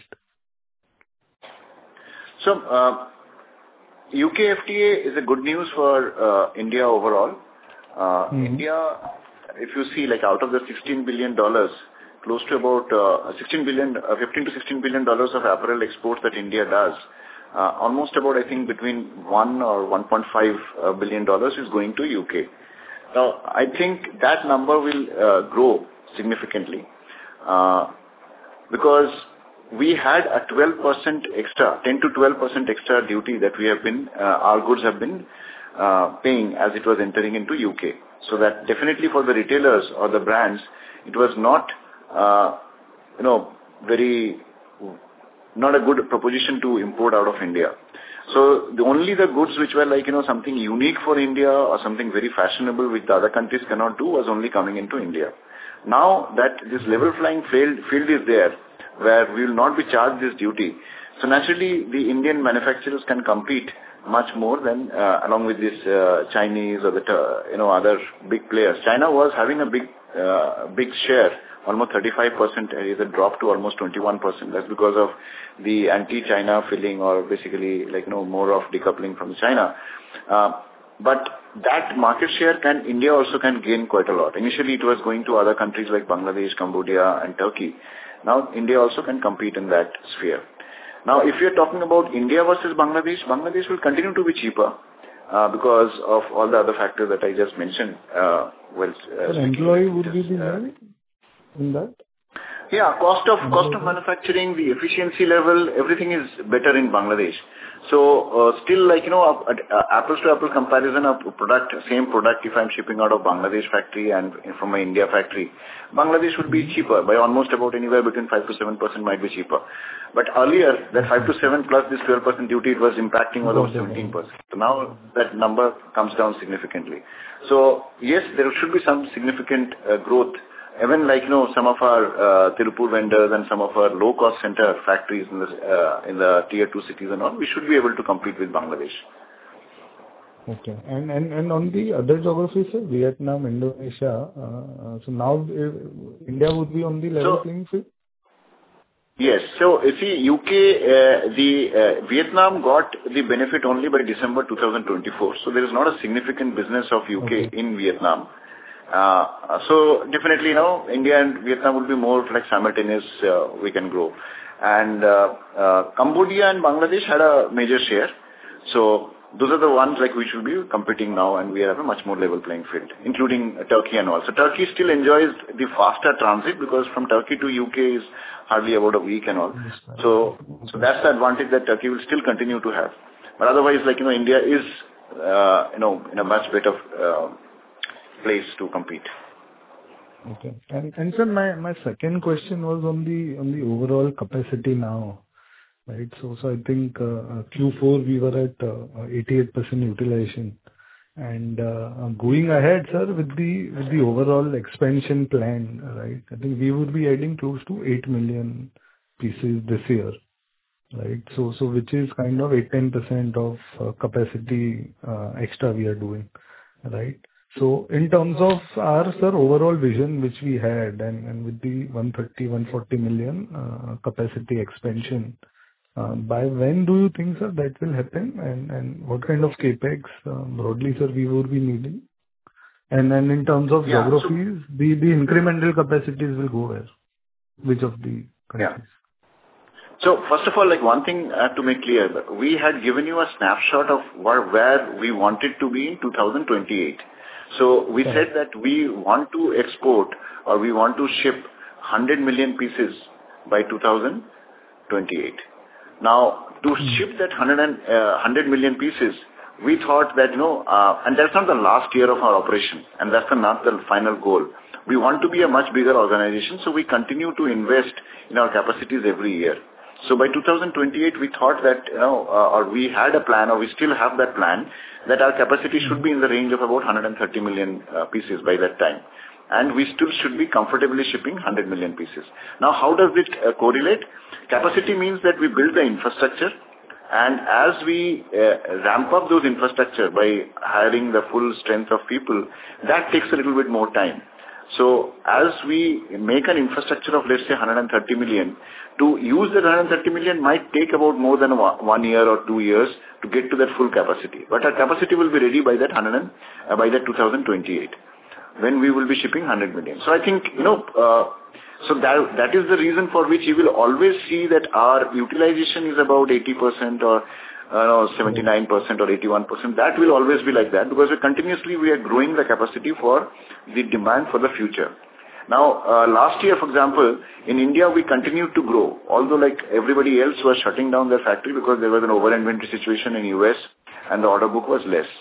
So, uh, U K F T A is a good news for uh, India overall. Uh, mm-hmm. India, if you see, like out of the sixteen billion dollars, close to about uh, sixteen billion, uh, fifteen to sixteen billion dollars of apparel exports that India does, uh, almost about, I think, between one or one point five uh, billion dollars is going to U K. Now, I think that number will uh, grow significantly uh, because we had a twelve percent extra, ten to twelve percent extra duty that we have been, uh, our goods have been uh, paying as it was entering into U K. So that definitely for the retailers or the brands, it was not, uh, you know, very not a good proposition to import out of India. So the only the goods which were like, you know, something unique for India or something very fashionable which the other countries cannot do was only coming into India. Now that this level flying field, field is there, where we will not be charged this duty, so naturally the Indian manufacturers can compete much more than uh, along with this uh, Chinese or the uh, you know other big players. China was having a big uh, big share, almost thirty-five percent. It has dropped to almost twenty-one percent. That's because of the anti-China feeling, or basically like you know more of decoupling from China. Uh, but that market share can India also can gain quite a lot. Initially, it was going to other countries like Bangladesh, Cambodia, and Turkey. Now India also can compete in that sphere. Now, if you're talking about India versus Bangladesh, Bangladesh will continue to be cheaper uh, because of all the other factors that I just mentioned. Uh, well, uh, so employee would be the uh, in that? Yeah, cost of cost of manufacturing, the efficiency level, everything is better in Bangladesh. So uh, still, like you know, a, a, a apples to apple comparison of product, same product. If I'm shipping out of Bangladesh factory and from my India factory, Bangladesh would be cheaper by almost about anywhere between five to seven percent might be cheaper. But earlier, that five to seven plus this twelve percent duty, it was impacting was about seventeen percent. So now that number comes down significantly. So yes, there should be some significant uh, growth. Even like, you know, some of our uh, Tirupur vendors and some of our low-cost center factories in the, uh, in the tier two cities and all, we should be able to compete with Bangladesh. Okay. And, and, and on the other geographies, sir, Vietnam, Indonesia, uh, so now uh, India would be on the level so, playing field? Yes. So, you see, U K, uh, the uh, Vietnam got the benefit only by December twenty twenty-four. So, there is not a significant business of U K okay. in Vietnam. Uh, so definitely, you know, India and Vietnam will be more like simultaneous, uh, we can grow. And uh, uh, Cambodia and Bangladesh had a major share. So those are the ones like we should be competing now, and we have a much more level playing field, including uh, Turkey and all. So Turkey still enjoys the faster transit because from Turkey to U K is hardly about a week and all. So, so that's the advantage that Turkey will still continue to have. But otherwise, like, you know, India is, uh, you know, in a much better uh, place to compete. Okay. And, and sir, my, my second question was on the on the overall capacity now, right? So so I think uh, Q four we were at uh, eighty-eight percent utilization, and uh, going ahead, sir, with the with the overall expansion plan, right? I think we would be adding close to eight million pieces this year, right? So so which is kind of eight to ten percent of uh, capacity uh, extra we are doing, right? So in terms of our, sir, overall vision, which we had, and, and with the one thirty, one forty million uh, capacity expansion, uh, by when do you think, sir, that will happen? And, and what kind of capex, uh, broadly, sir, we would be needing? And then in terms of yeah, geographies, so, the, the incremental capacities will go where? Which of the countries? Yeah. So first of all, like one thing I have to make clear, we had given you a snapshot of where, where we wanted to be in two thousand twenty-eight. So we said that we want to export or we want to ship one hundred million pieces by two thousand twenty-eight. Now, to ship that one hundred, uh, one hundred million pieces, we thought that, you know, uh, and that's not the last year of our operation, and that's not the final goal. We want to be a much bigger organization, so we continue to invest in our capacities every year. So by two thousand twenty-eight, we thought that, you know, uh, or we had a plan, or we still have that plan, that our capacity should be in the range of about one hundred thirty million uh, pieces by that time. And we still should be comfortably shipping one hundred million pieces. Now, how does it uh, correlate? Capacity means that we build the infrastructure, and as we uh, ramp up those infrastructure by hiring the full strength of people, that takes a little bit more time. So as we make an infrastructure of, let's say, one hundred thirty million, to use that one hundred thirty million might take about more than one year or two years to get to that full capacity. But our capacity will be ready by that one hundred, uh, by that two thousand twenty-eight, when we will be shipping one hundred million. So I think, you know, uh, so that, that is the reason for which you will always see that our utilization is about eighty percent or Uh, no, seventy-nine percent or eighty-one percent. That will always be like that because we continuously we are growing the capacity for the demand for the future. Now, uh, last year, for example, in India, we continued to grow, although like everybody else was shutting down their factory because there was an over-inventory situation in U S and the order book was less.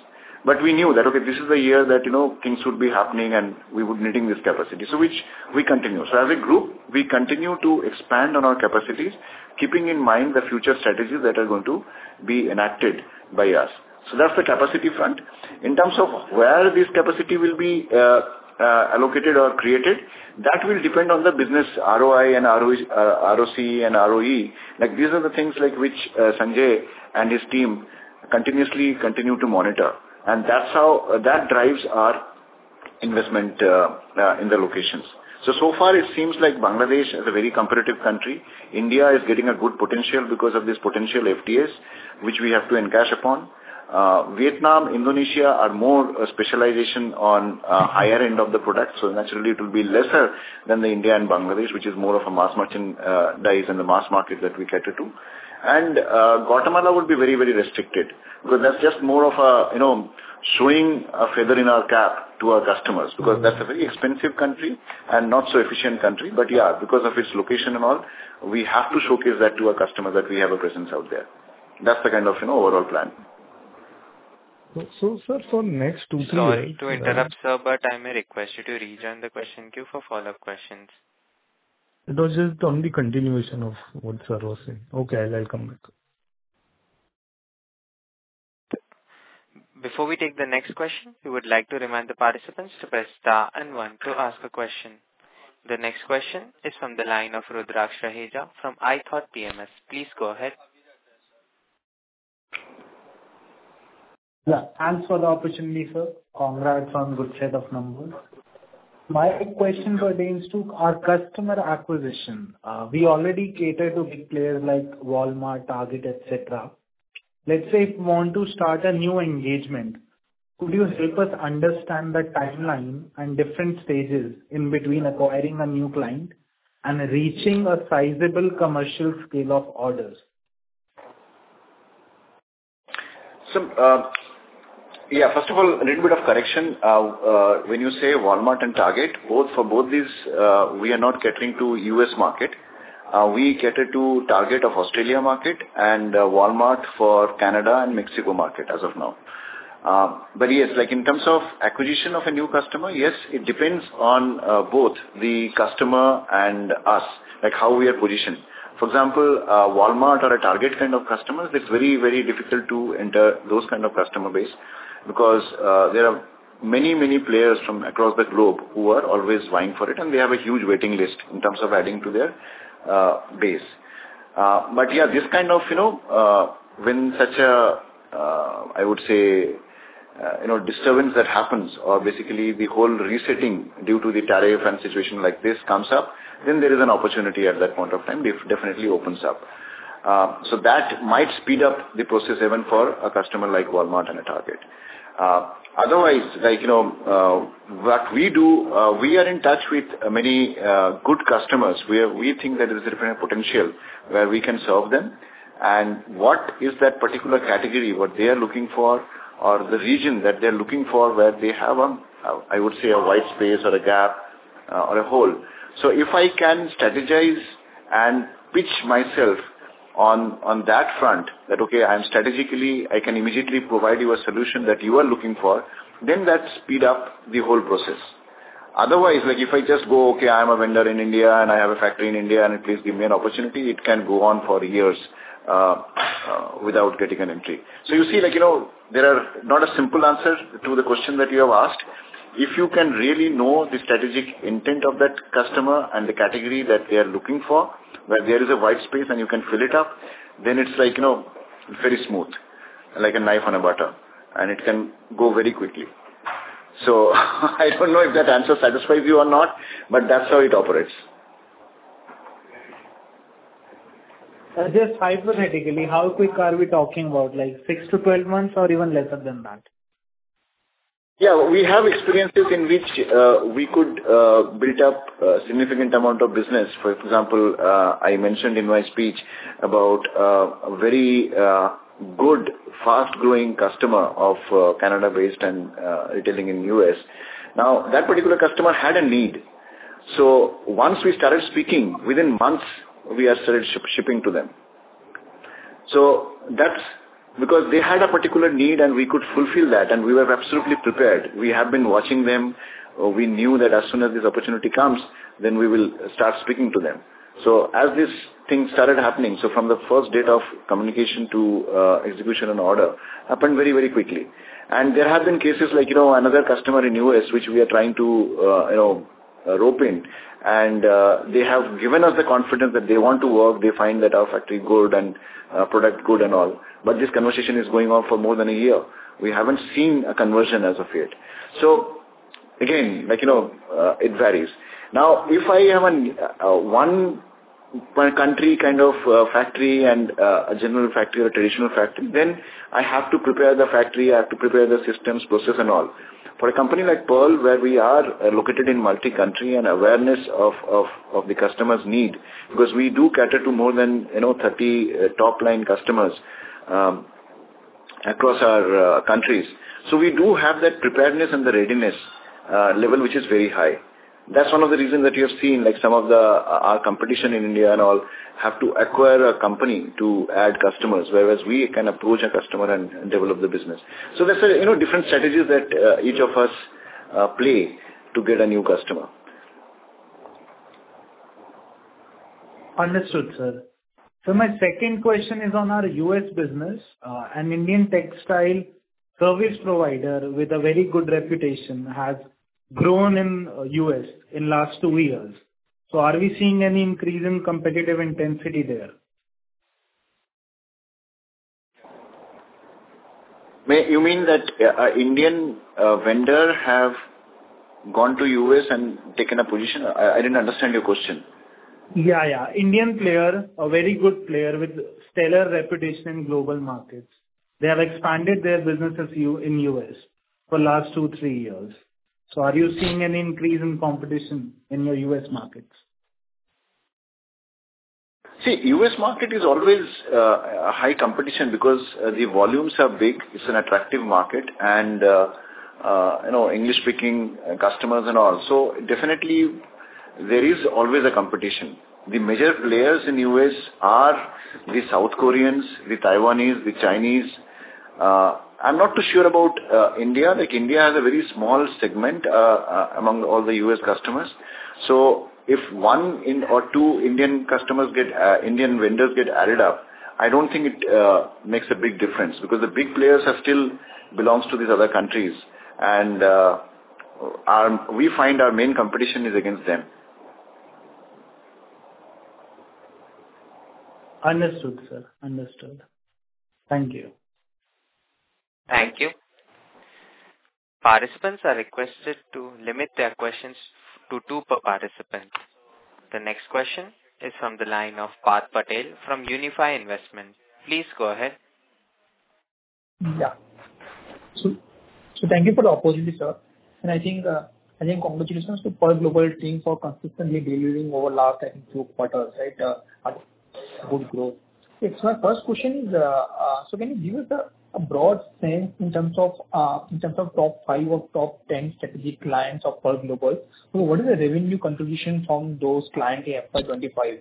But we knew that, okay, this is the year that, you know, things would be happening and we would needing this capacity. So which we continue. So as a group, we continue to expand on our capacities, keeping in mind the future strategies that are going to be enacted by us. So that's the capacity front. In terms of where this capacity will be uh, uh, allocated or created, that will depend on the business R O I and R O E, uh, R O C and R O E. Like these are the things like which uh, Sanjay and his team continuously continue to monitor. And that's how, uh, that drives our investment uh, uh, in the locations. So, so far it seems like Bangladesh is a very competitive country. India is getting a good potential because of this potential F T As, which we have to encash upon. Uh, Vietnam, Indonesia are more uh, specialization on uh, higher end of the product. So naturally it will be lesser than the India and Bangladesh, which is more of a mass merchant uh, dice and the mass market that we cater to. And uh, Guatemala would be very, very restricted because that's just more of a, you know, showing a feather in our cap to our customers because that's a very expensive country and not so efficient country. But yeah, because of its location and all, we have to showcase that to our customers that we have a presence out there. That's the kind of, you know, overall plan. So, so sir, for next two, three Sorry years, to interrupt, sir, but I may request you to rejoin the question queue for follow-up questions. It was just on the continuation of what sir was saying. Okay, I'll, I'll come back. Before we take the next question, we would like to remind the participants to press star and one to ask a question. The next question is from the line of Rudraksh Raheja from iThought P M S. Please go ahead. Yeah, thanks for the opportunity, sir. Congrats on good set of numbers. My question pertains to our customer acquisition. Uh, we already cater to big players like Walmart, Target, et cetera. Let's say if we want to start a new engagement, could you help us understand the timeline and different stages in between acquiring a new client and reaching a sizable commercial scale of orders? So, uh, yeah, first of all, a little bit of correction. Uh, uh, when you say Walmart and Target, both for both these, uh, we are not catering to U S market. Uh, we cater to Target of Australia market and uh, Walmart for Canada and Mexico market as of now. Uh, but yes, like in terms of acquisition of a new customer, yes, it depends on uh, both the customer and us, like how we are positioned. For example, uh, Walmart or a Target kind of customers, it's very, very difficult to enter those kind of customer base because uh, there are many, many players from across the globe who are always vying for it and they have a huge waiting list in terms of adding to their uh, base. Uh, but yeah, this kind of, you know, uh, when such a, uh, I would say, uh, you know, disturbance that happens or basically the whole resetting due to the tariff and situation like this comes up, then there is an opportunity at that point of time. It definitely opens up. Uh, so that might speed up the process even for a customer like Walmart and a Target. Uh, otherwise, like, you know, uh, what we do, uh, we are in touch with many uh, good customers where we think that there is a different potential where we can serve them. And what is that particular category, what they are looking for, or the region that they are looking for where they have a, I would say, a white space or a gap uh, or a hole. So if I can strategize and pitch myself on, on that front, that, okay, I am strategically, I can immediately provide you a solution that you are looking for, then that speed up the whole process. Otherwise, like if I just go, okay, I am a vendor in India and I have a factory in India and please give me an opportunity, it can go on for years uh, uh, without getting an entry. So you see, like, you know, there are not a simple answer to the question that you have asked. If you can really know the strategic intent of that customer and the category that they are looking for, where there is a white space and you can fill it up, then it's like, you know, very smooth, like a knife on a butter, and it can go very quickly. So I don't know if that answer satisfies you or not, but that's how it operates. Uh, just hypothetically, how quick are we talking about? Like six to twelve months or even lesser than that? Yeah, we have experiences in which uh, we could uh, build up a significant amount of business. For example, uh, I mentioned in my speech about uh, a very uh, good, fast-growing customer of uh, Canada-based and uh, retailing in U S. Now, that particular customer had a need. So once we started speaking, within months, we have started ship- shipping to them. So that's because they had a particular need and we could fulfill that, and we were absolutely prepared. We have been watching them. Uh, we knew that as soon as this opportunity comes, then we will start speaking to them. So as this thing started happening, so from the first date of communication to uh, execution and order happened very, very quickly. And there have been cases like, you know, another customer in U S which we are trying to, uh, you know, uh, rope in. And uh, they have given us the confidence that they want to work. They find that our factory good and uh, product good and all. But this conversation is going on for more than a year. We haven't seen a conversion as of yet. So again, like, you know, uh, it varies. Now, if I have an, uh, one country kind of uh, factory and uh, a general factory or a traditional factory, then I have to prepare the factory, I have to prepare the systems, process and all. For a company like Pearl, where we are uh, located in multi-country and awareness of, of, of the customer's need, because we do cater to more than, you know, thirty uh, top-line customers um, across our uh, countries. So we do have that preparedness and the readiness uh, level which is very high. That's one of the reasons that you have seen, like some of the uh, our competition in India and all have to acquire a company to add customers, whereas we can approach a customer and, and develop the business. So there's a, you know, different strategies that uh, each of us uh, play to get a new customer. Understood, sir. So my second question is on our U S business. Uh, an Indian textile service provider with a very good reputation has grown in uh, U S in last two years. So are we seeing any increase in competitive intensity there? May, you mean that uh, an Indian uh, vendor have gone to U S and taken a position? I, I didn't understand your question. Yeah, yeah. Indian player, a very good player with stellar reputation in global markets. They have expanded their businesses in U S for last two, three years. So are you seeing any increase in competition in your U S markets? See, U S market is always uh, a high competition because uh, the volumes are big. It's an attractive market, and uh, uh, you know, English-speaking customers and all. So definitely, there is always a competition. The major players in U S are the South Koreans, the Taiwanese, the Chinese. Uh, I'm not too sure about uh, India. Like India has a very small segment uh, uh, among all the U S customers. So if one in or two Indian customers get, uh, Indian vendors get added up, I don't think it uh, makes a big difference because the big players are still belongs to these other countries. And uh, our, we find our main competition is against them. Understood, sir. Understood. Thank you. Thank you. Participants are requested to limit their questions to two per participant. The next question is from the line of Parth Patel from Unify Investment. Please go ahead. Yeah. So, so thank you for the opportunity, sir. And I think, uh, I think congratulations to Pearl Global team for consistently delivering over last, I think, two quarters, right? Uh, at good growth. Okay, so my first question is, uh, uh, so can you give us a, a broad sense in terms of, uh, in terms of top five or top ten strategic clients of Pearl Global? So what is the revenue contribution from those clients in F Y twenty-five?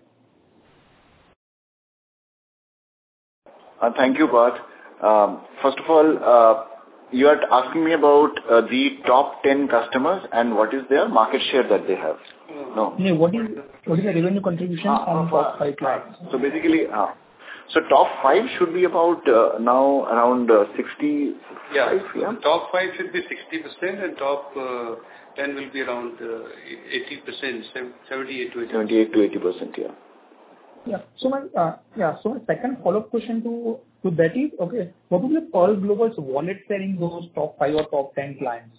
Uh, thank you, Parth. Um, first of all, uh, you are asking me about uh, the top ten customers and what is their market share that they have. No. No, what is what is the revenue contribution Ah, from uh, top five clients? So basically, uh, so top five should be about uh, now around uh, sixty. Yeah, yeah. top five should be sixty percent and top uh, ten will be around uh, eighty percent, seventy-eight to eighty. seventy-eight to eighty percent, yeah. Yeah. So my uh, yeah. So my second follow-up question to to that is, okay, what would be Pearl Global's wallet share in those top five or top ten clients?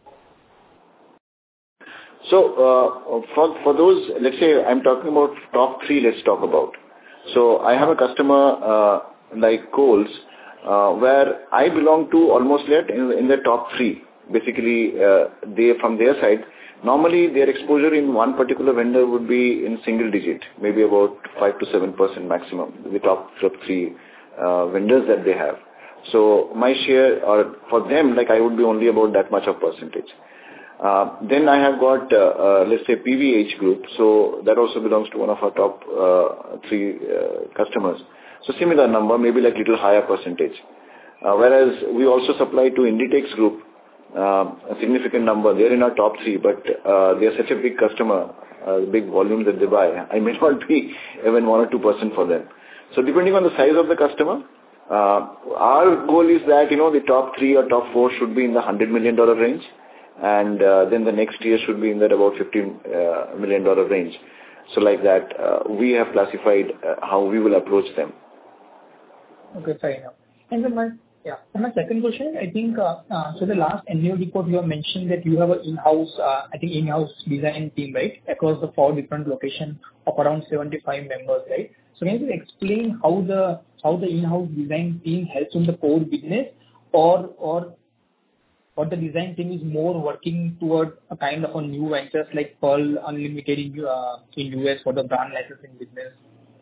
So uh, for for those, let's say I'm talking about top three. Let's talk about. So I have a customer uh, like Kohl's, uh, where I belong to almost yet in, in the top three. Basically, uh, they from their side. Normally, their exposure in one particular vendor would be in single digit, maybe about five to seven percent maximum. The top top three uh, vendors that they have. So my share, or for them, like I would be only about that much of percentage. Uh, then I have got, uh, uh, let's say, P V H Group. So that also belongs to one of our top uh, three uh, customers. So similar number, maybe like little higher percentage. Uh, whereas we also supply to Inditex Group, uh, a significant number. They're in our top three, but uh, they are such a big customer, uh, big volume that they buy. I may not be even one or two percent for them. So depending on the size of the customer, uh, our goal is that, you know, the top three or top four should be in the one hundred million dollars range. And uh, then the next year should be in that about fifteen million dollars range. So like that, uh, we have classified uh, how we will approach them. Okay, fair enough. And then my, yeah, and my second question, I think, uh, uh, so the last annual report you have mentioned that you have an in-house, uh, I think in-house design team, right, across the four different locations of around seventy-five members, right? So can you explain how the how the in-house design team helps in the core business, or or or the design team is more working toward a kind of a new ventures like Pearl Unlimited in, uh, in U S for the brand licensing business?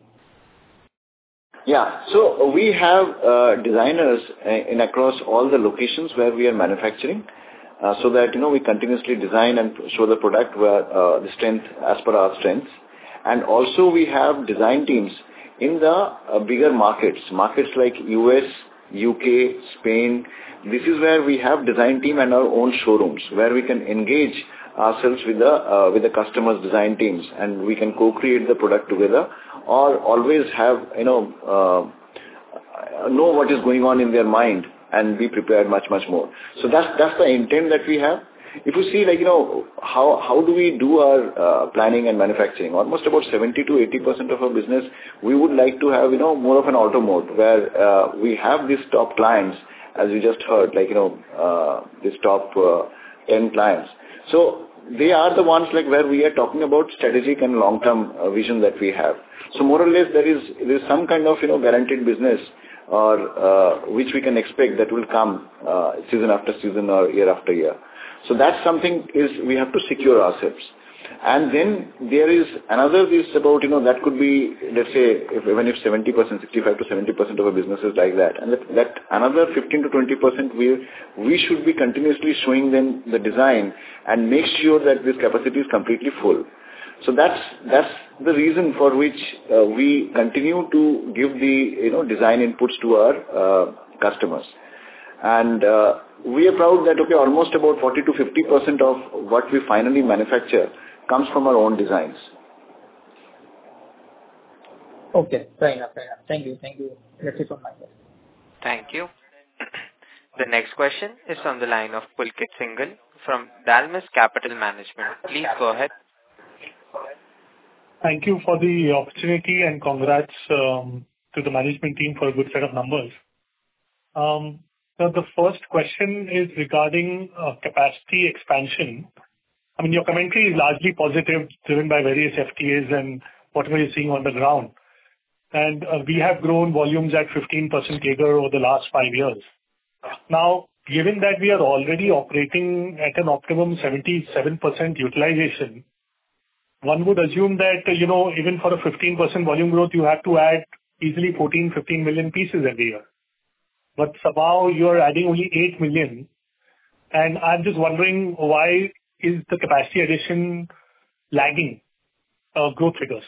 Yeah, so we have uh, designers in across all the locations where we are manufacturing, uh, so that, you know, we continuously design and show the product where uh, the strength as per our strengths. And also we have design teams in the uh, bigger markets, markets like U S, U K, Spain. This is where we have design team and our own showrooms where we can engage ourselves with the uh, with the customers' design teams, and we can co-create the product together, or always have, you know, uh, know what is going on in their mind and be prepared much, much more. So that's that's the intent that we have. If you see, like, you know, how how do we do our uh, planning and manufacturing? Almost about seventy to eighty percent of our business, we would like to have, you know, more of an auto mode where uh, we have these top clients, as you just heard, like, you know, uh, these top uh, ten clients. So they are the ones like where we are talking about strategic and long-term uh, vision that we have. So more or less there is there is some kind of, you know, guaranteed business or uh, which we can expect that will come uh, season after season or year after year. So that's something is we have to secure ourselves. And then there is another is about, you know, that could be, let's say, if, even if seventy percent, sixty-five to seventy percent of our business is like that. And that, that another fifteen to twenty percent, we, we should be continuously showing them the design and make sure that this capacity is completely full. So that's, that's the reason for which uh, we continue to give the, you know, design inputs to our uh, customers. And uh, we are proud that, okay, almost about forty to fifty percent of what we finally manufacture comes from our own designs. Okay, fair enough, fair enough. Thank you, thank you. That's it from my side. Thank you. The next question is from the line of Pulkit Singhal from Dalmus Capital Management. Please go ahead. Thank you for the opportunity and congrats um, to the management team for a good set of numbers. Um, so the first question is regarding uh, capacity expansion. I mean, your commentary is largely positive, driven by various F T As and whatever you're seeing on the ground. And uh, we have grown volumes at fifteen percent C A G R over the last five years. Now, given that we are already operating at an optimum seventy-seven percent utilization, one would assume that, you know, even for a fifteen percent volume growth, you have to add easily fourteen, fifteen million pieces every year. But somehow you're adding only eight million. And I'm just wondering, why is the capacity addition lagging uh, growth figures?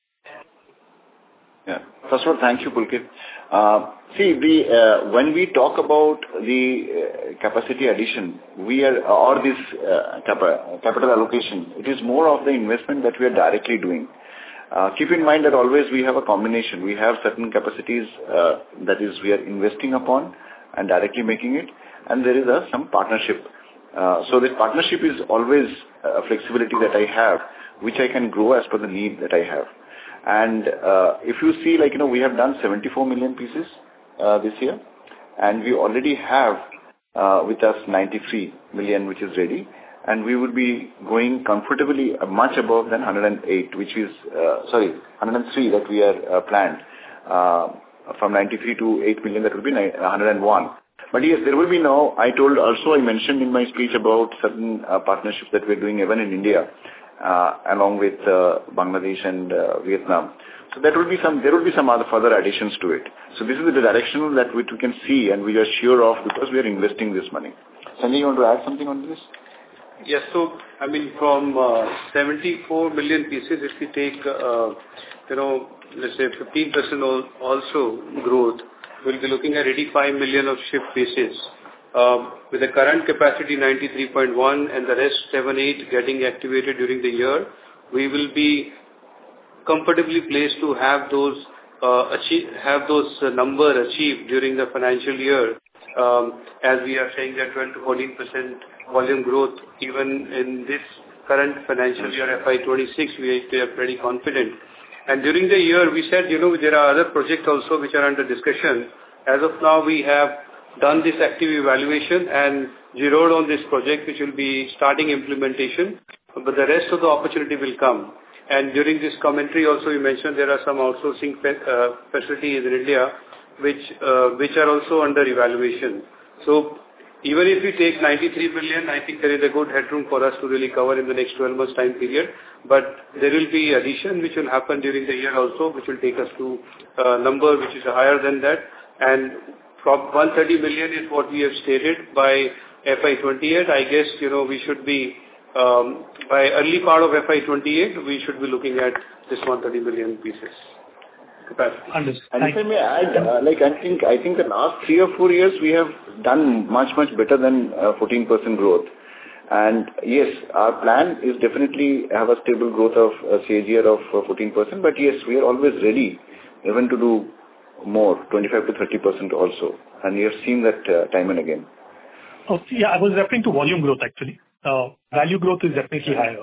Yeah. First of all, thank you, Pulkit. Uh, see, the, uh, when we talk about the uh, capacity addition, we are, or this uh, cap- capital allocation, it is more of the investment that we are directly doing. Uh, keep in mind that always we have a combination. We have certain capacities uh, that is we are investing upon and directly making it, and there is a, some partnership. Uh, so this partnership is always a flexibility that I have, which I can grow as per the need that I have. And uh, if you see, like, you know, we have done seventy-four million pieces uh, this year, and we already have uh, with us ninety-three million, which is ready, and we would be going comfortably much above than one hundred eight, which is, uh, sorry, one hundred three that we are uh, planned. Uh, from ninety-three to eight million, that will be one hundred one. But yes, there will be now, I told also, I mentioned in my speech about certain uh, partnerships that we're doing even in India, uh, along with uh, Bangladesh and uh, Vietnam. So there will be some, there will be some other further additions to it. So this is the direction that we, we can see and we are sure of because we are investing this money. Sanjay, you want to add something on this? Yes, so, I mean, from uh, seventy-four million pieces, if we take, uh, you know, let's say fifteen percent also growth, we'll be looking at eighty-five million of shift pieces. Um, with the current capacity ninety-three point one and the rest seven, eight getting activated during the year, we will be comfortably placed to have those uh, achieve, have those uh, number achieved during the financial year. Um, as we are saying that twelve to fourteen percent volume growth, even in this current financial year, F Y twenty-six, we, we are pretty confident. And during the year, we said, you know, there are other projects also which are under discussion. As of now, we have done this active evaluation and zeroed on this project, which will be starting implementation, but the rest of the opportunity will come. And during this commentary also, you mentioned there are some outsourcing uh, facilities in India, which uh, which are also under evaluation. So even if we take ninety-three billion, I think there is a good headroom for us to really cover in the next twelve months time period. But there will be addition which will happen during the year also, which will take us to a number which is higher than that. And from one hundred thirty million is what we have stated by F Y twenty-eight. I guess, you know, we should be, um, by early part of F Y twenty-eight, we should be looking at this one hundred thirty million pieces capacity. Understood. And if I may add, uh, like I think, I think the last three or four years we have done much, much better than uh, fourteen percent growth. And yes, our plan is definitely have a stable growth of a C A G R of uh, fourteen percent. But yes, we are always ready even to do more, twenty-five to thirty percent also. And we have seen that uh, time and again. Oh, yeah, I was referring to volume growth actually. Uh, value growth is definitely higher.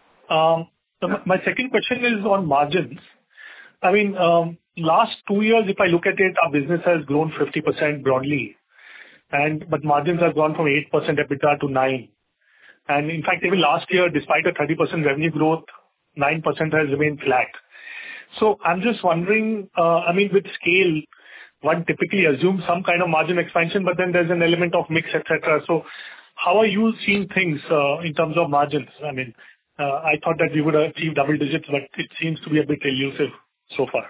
Um, so my, my second question is on margins. I mean, um, last two years, if I look at it, our business has grown fifty percent broadly, and but margins have gone from eight percent EBITDA to nine. And in fact, even last year, despite a thirty percent revenue growth, nine percent has remained flat. So I'm just wondering, uh, I mean, with scale, one typically assumes some kind of margin expansion, but then there's an element of mix, et cetera. So how are you seeing things uh, in terms of margins? I mean, uh, I thought that we would achieve double digits, but it seems to be a bit elusive so far.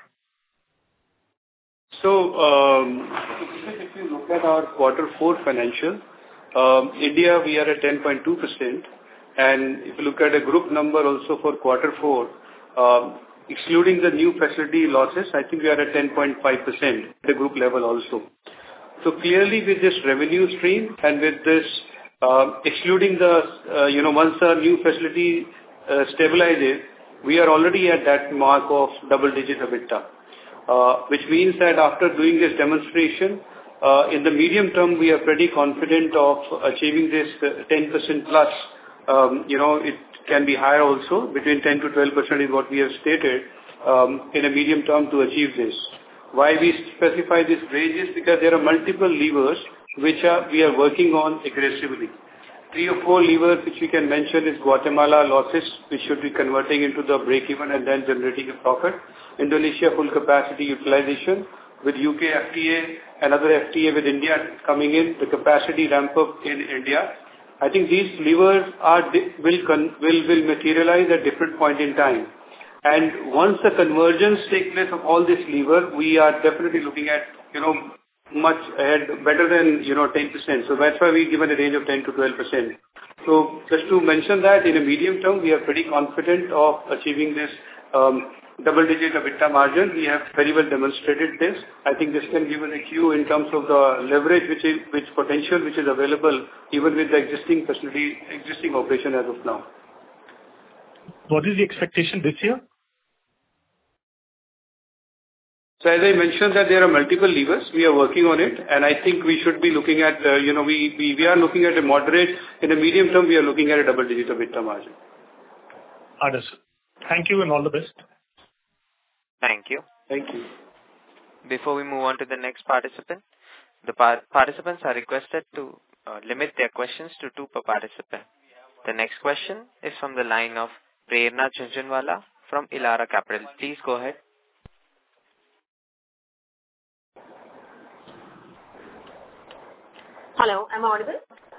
So, um, if you look at our quarter four financial, um, India, we are at ten point two percent. And if you look at a group number also for quarter four, um, excluding the new facility losses, I think we are at ten point five percent at the group level also. So clearly with this revenue stream and with this, uh, excluding the, uh, you know, once a new facility uh, stabilizes, we are already at that mark of double-digit EBITDA, uh, which means that after doing this demonstration, uh, in the medium term, we are pretty confident of achieving this uh, ten percent plus. Um, you know, it can be higher also, between ten to twelve percent is what we have stated um, in a medium term to achieve this. Why we specify this range is because there are multiple levers which are we are working on aggressively. Three or four levers which we can mention is Guatemala losses, which should be converting into the break-even and then generating a profit. Indonesia full capacity utilization with U K F T A, another F T A with India coming in, the capacity ramp up in India. I think these levers are will will will materialize at different point in time. And once the convergence takes place of all this lever, we are definitely looking at, you know, much ahead, better than, you know, ten percent. So that's why we given a range of ten to twelve percent. So just to mention that in a medium term, we are pretty confident of achieving this um, double-digit EBITDA margin. We have very well demonstrated this. I think this can give us a cue in terms of the leverage, which is which potential which is available even with the existing facility, existing operation as of now. What is the expectation this year? So as I mentioned that there are multiple levers, we are working on it, and I think we should be looking at, uh, you know, we, we, we are looking at a moderate, in the medium term, we are looking at a double-digit EBITDA margin. Understood. Thank you and all the best. Thank you. Thank you. Before we move on to the next participant, the par- participants are requested to uh, limit their questions to two per participant. The next question is from the line of Prerna Jhunjhunwala from Elara Capital. Please go ahead. Hello, am I audible?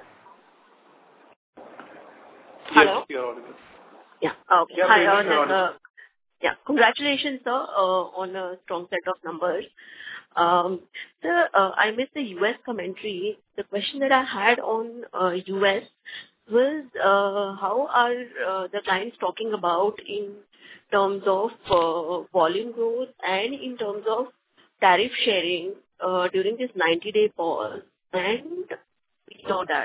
Hello? Yes, you're audible. Yeah, okay. Yeah, Hi, uh, uh, uh, yeah, congratulations, sir, uh, on a strong set of numbers. Um, sir, uh, I missed the U S commentary. The question that I had on uh, U S was uh, how are uh, the clients talking about in terms of uh, volume growth and in terms of tariff sharing uh, during this ninety-day pause, and we saw that.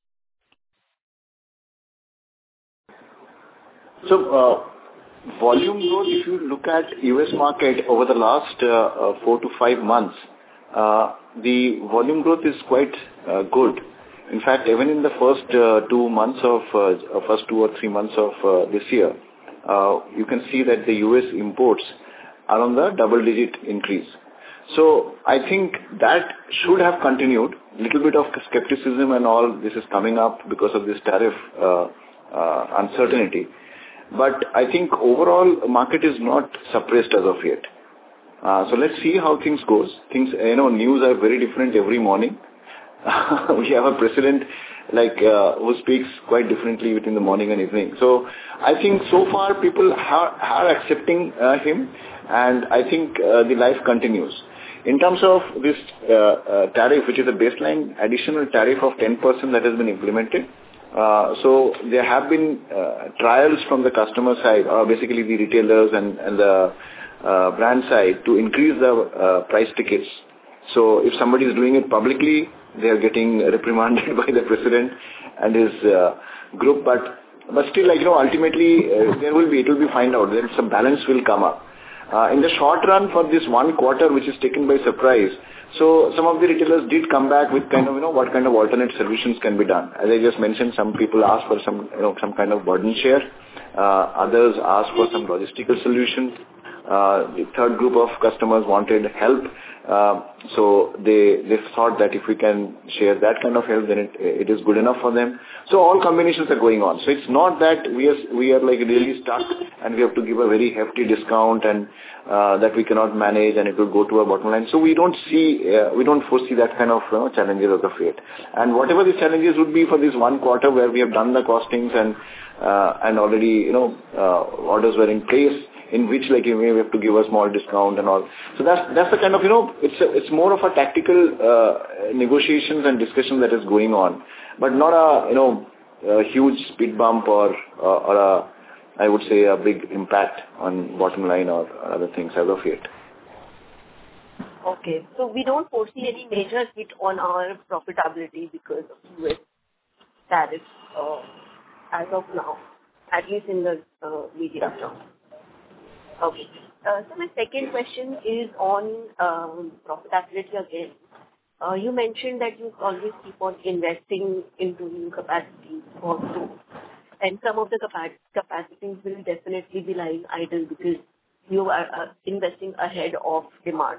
So, uh, volume growth, if you look at U S market over the last uh, uh, four to five months, uh, the volume growth is quite uh, good. In fact, even in the first uh, two months of, uh, first two or three months of uh, this year, uh, you can see that the U S imports are on the double-digit increase. So I think that should have continued. Little bit of skepticism and all this is coming up because of this tariff uh, uh, uncertainty. But I think overall market is not suppressed as of yet. Uh, so let's see how things goes. Things, you know, news are very different every morning. We have a president like uh, who speaks quite differently between the morning and evening. So I think so far people are, are accepting uh, him, and I think uh, the life continues. In terms of this uh, uh, tariff, which is a baseline additional tariff of ten percent that has been implemented, uh, so there have been uh, trials from the customer side, or basically the retailers and, and the uh, brand side, to increase the uh, price tickets. So if somebody is doing it publicly, they are getting reprimanded by the president and his uh, group. But but still, like, you know, ultimately uh, there will be, it will be find out. There some balance will come up. Uh, in the short run for this one quarter, which is taken by surprise, so some of the retailers did come back with kind of, you know, what kind of alternate solutions can be done. As I just mentioned, some people asked for some, you know, some kind of burden share. Uh, others asked for some logistical solutions. Uh, the third group of customers wanted help. Uh, so they they thought that if we can share that kind of help, then it it is good enough for them. So all combinations are going on. So it's not that we are we are like really stuck and we have to give a very hefty discount and uh, that we cannot manage and it will go to our bottom line. So we don't see uh, we don't foresee that kind of, you know, challenges as of yet. And whatever the challenges would be for this one quarter where we have done the costings and uh, and already, you know, uh, orders were in place, in which, like, you may have to give a small discount and all. So that's that's the kind of, you know, it's a, it's more of a tactical uh, negotiations and discussion that is going on, but not a, you know, a huge speed bump or uh, or a, I would say, a big impact on bottom line or other things as of yet. Okay, so we don't foresee any major hit on our profitability because of U S tariffs uh, as of now, at least in the uh, medium term. Okay. Uh, so my second question is on um, profitability again. Uh, you mentioned that you always keep on investing into new capacities for growth, and some of the capa- capacities will definitely be lying idle because you are uh, investing ahead of demand.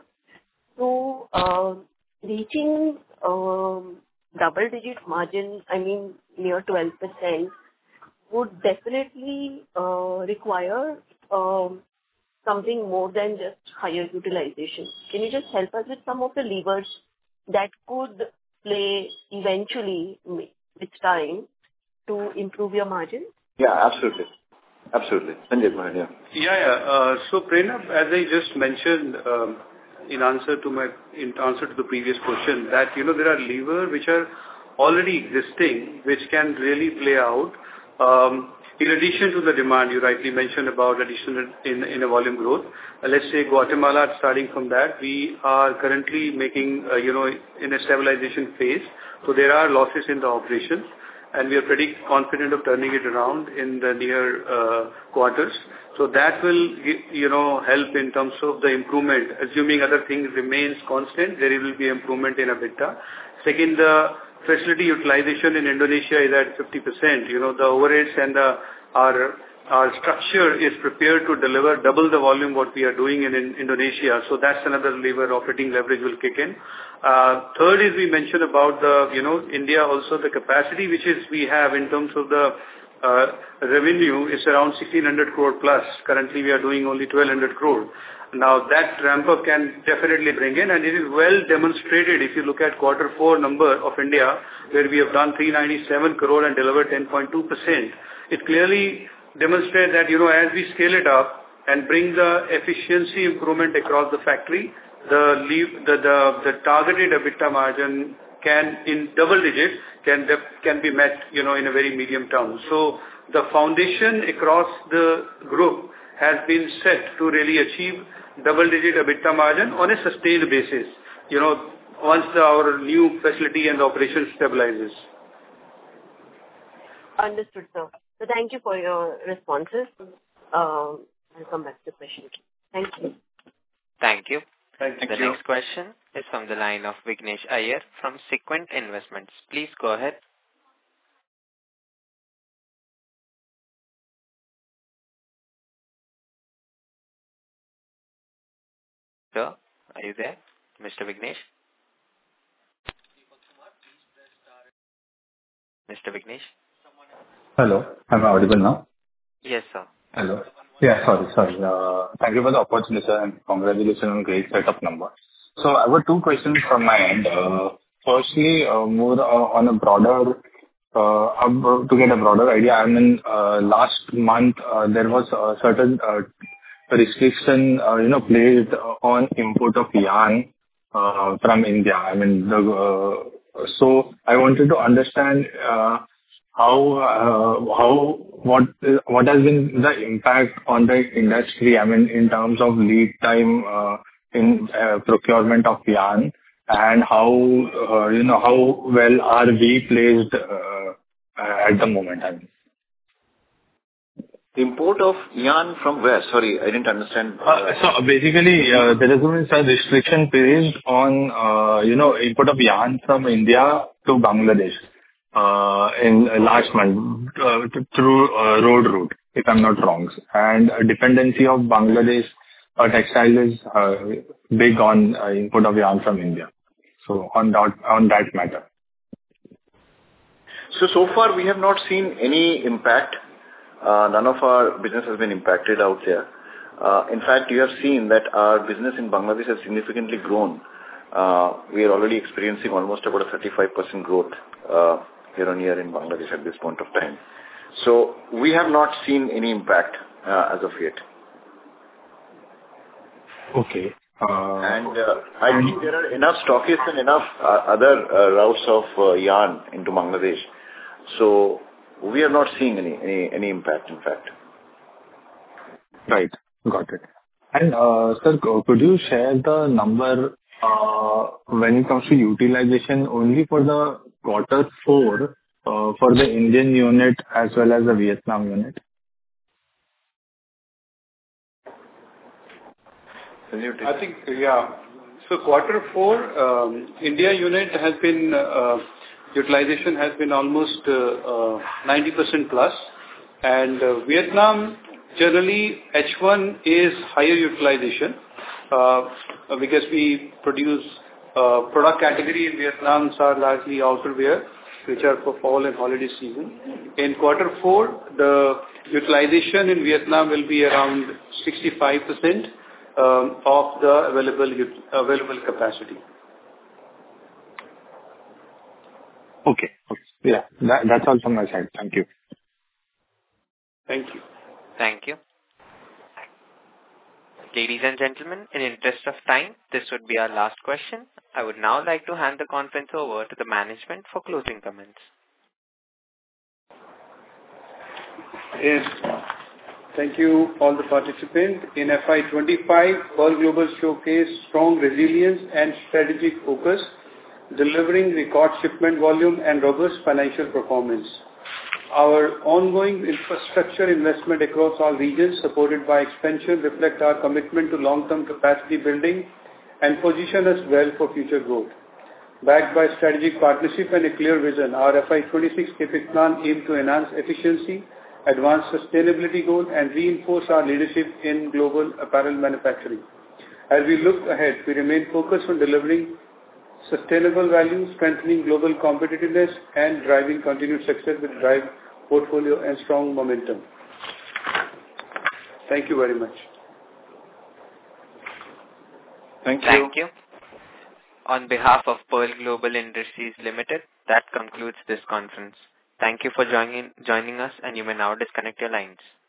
So uh, reaching um, double-digit margin, I mean near twelve percent, would definitely uh, require um, something more than just higher utilization. Can you just help us with some of the levers that could play eventually with time to improve your margin? Yeah, absolutely. Absolutely. Sanjay, go ahead, yeah. Yeah, yeah. Uh, so, Prerna, as I just mentioned um, in answer to my in answer to the previous question, that, you know, there are levers which are already existing, which can really play out. Um, In addition to the demand, you rightly mentioned about additional in, in a volume growth. Uh, let's say Guatemala, starting from that, we are currently making, uh, you know, in a stabilization phase. So there are losses in the operation, and we are pretty confident of turning it around in the near uh, quarters. So that will, you know, help in terms of the improvement. Assuming other things remains constant, there will be improvement in EBITDA. Second, the facility utilization in Indonesia is at fifty percent. You know, the overheads and the, our our structure is prepared to deliver double the volume what we are doing in, in Indonesia. So that's another lever. Operating leverage will kick in. Uh, third is we mentioned about the, you know, India also, the capacity which is we have in terms of the uh, revenue is around sixteen hundred crore plus. Currently we are doing only twelve hundred crore. Now that ramp up can definitely bring in, and it is well demonstrated if you look at quarter four number of India, where we have done three ninety-seven crore and delivered ten point two percent. It clearly demonstrates that, you know, as we scale it up and bring the efficiency improvement across the factory, the leave, the, the, the targeted EBITDA margin can, in double digits, can, can be met, you know, in a very medium term. So the foundation across the group has been set to really achieve double-digit EBITDA margin on a sustained basis. you know, once the, our new facility and operation stabilizes. Understood, sir. So thank you for your responses. Um, I'll come back to the question. Thank you. Thank you. Thank you. The next question is from the line of Vignesh Iyer from Sequent Investments. Please go ahead. Sir, are you there? Mister Vignesh? Mister Vignesh? Hello, am I audible now? Yes, sir. Hello. Yeah, sorry, sorry. Uh, Thank you for the opportunity, sir, and congratulations on great set of numbers. So I have two questions from my end. Uh, Firstly, uh, more uh, on a broader, uh, uh, to get a broader idea, I mean, uh, last month, uh, there was a certain uh, restriction, uh, you know, placed on import of yarn uh, from India. I mean, the, uh, so I wanted to understand uh, how, uh, how, what, is- what has been the impact on the industry, I mean, in terms of lead time uh, in uh, procurement of yarn, and how, uh, you know, how well are we placed uh, uh, at the moment, I mean. Import of yarn from where? Sorry, I didn't understand. Uh, So basically, uh, there has been a restriction placed on, uh, you know, import of yarn from India to Bangladesh uh, in last month uh, th- through uh, road route, if I'm not wrong. And a dependency of Bangladesh uh, textile is uh, big on uh, import of yarn from India. So on that, on that matter. So, so far we have not seen any impact. Uh, none of our business has been impacted out there. Uh, in fact, you have seen that our business in Bangladesh has significantly grown. Uh, we are already experiencing almost about a thirty-five percent growth uh, year on year in Bangladesh at this point of time. So we have not seen any impact uh, as of yet. Okay. Uh, And uh, I think there are enough stockists and enough uh, other uh, routes of uh, yarn into Bangladesh. So we are not seeing any, any, any impact, in fact. Right. Got it. And, uh, sir, co- could you share the number uh, when it comes to utilization only for the quarter four uh, for the Indian unit as well as the Vietnam unit? I think, yeah. So quarter four, um, India unit has been, uh, utilization has been almost uh, uh, ninety percent plus. And uh, Vietnam, generally, H one is higher utilization uh, because we produce uh, product category in Vietnam are largely outerwear, which are for fall and holiday season. In quarter four, the utilization in Vietnam will be around sixty-five percent. Um, of the available available capacity. Okay. Okay. Yeah, that, that's all from my side. Thank you. Thank you. Thank you. Ladies and gentlemen, in interest of time, this would be our last question. I would now like to hand the conference over to the management for closing comments. Yes. Thank you, all the participants. In F Y twenty-five, Pearl Global showcased strong resilience and strategic focus, delivering record shipment volume and robust financial performance. Our ongoing infrastructure investment across all regions, supported by expansion, reflect our commitment to long-term capacity building and position us well for future growth. Backed by strategic partnership and a clear vision, our F Y twenty-six CapEx plan aims to enhance efficiency, advance sustainability goals, and reinforce our leadership in global apparel manufacturing. As we look ahead, we remain focused on delivering sustainable value, strengthening global competitiveness, and driving continued success with drive, portfolio, and strong momentum. Thank you very much. Thank you. Thank you. On behalf of Pearl Global Industries Limited, that concludes this conference. Thank you for joining joining us, and you may now disconnect your lines.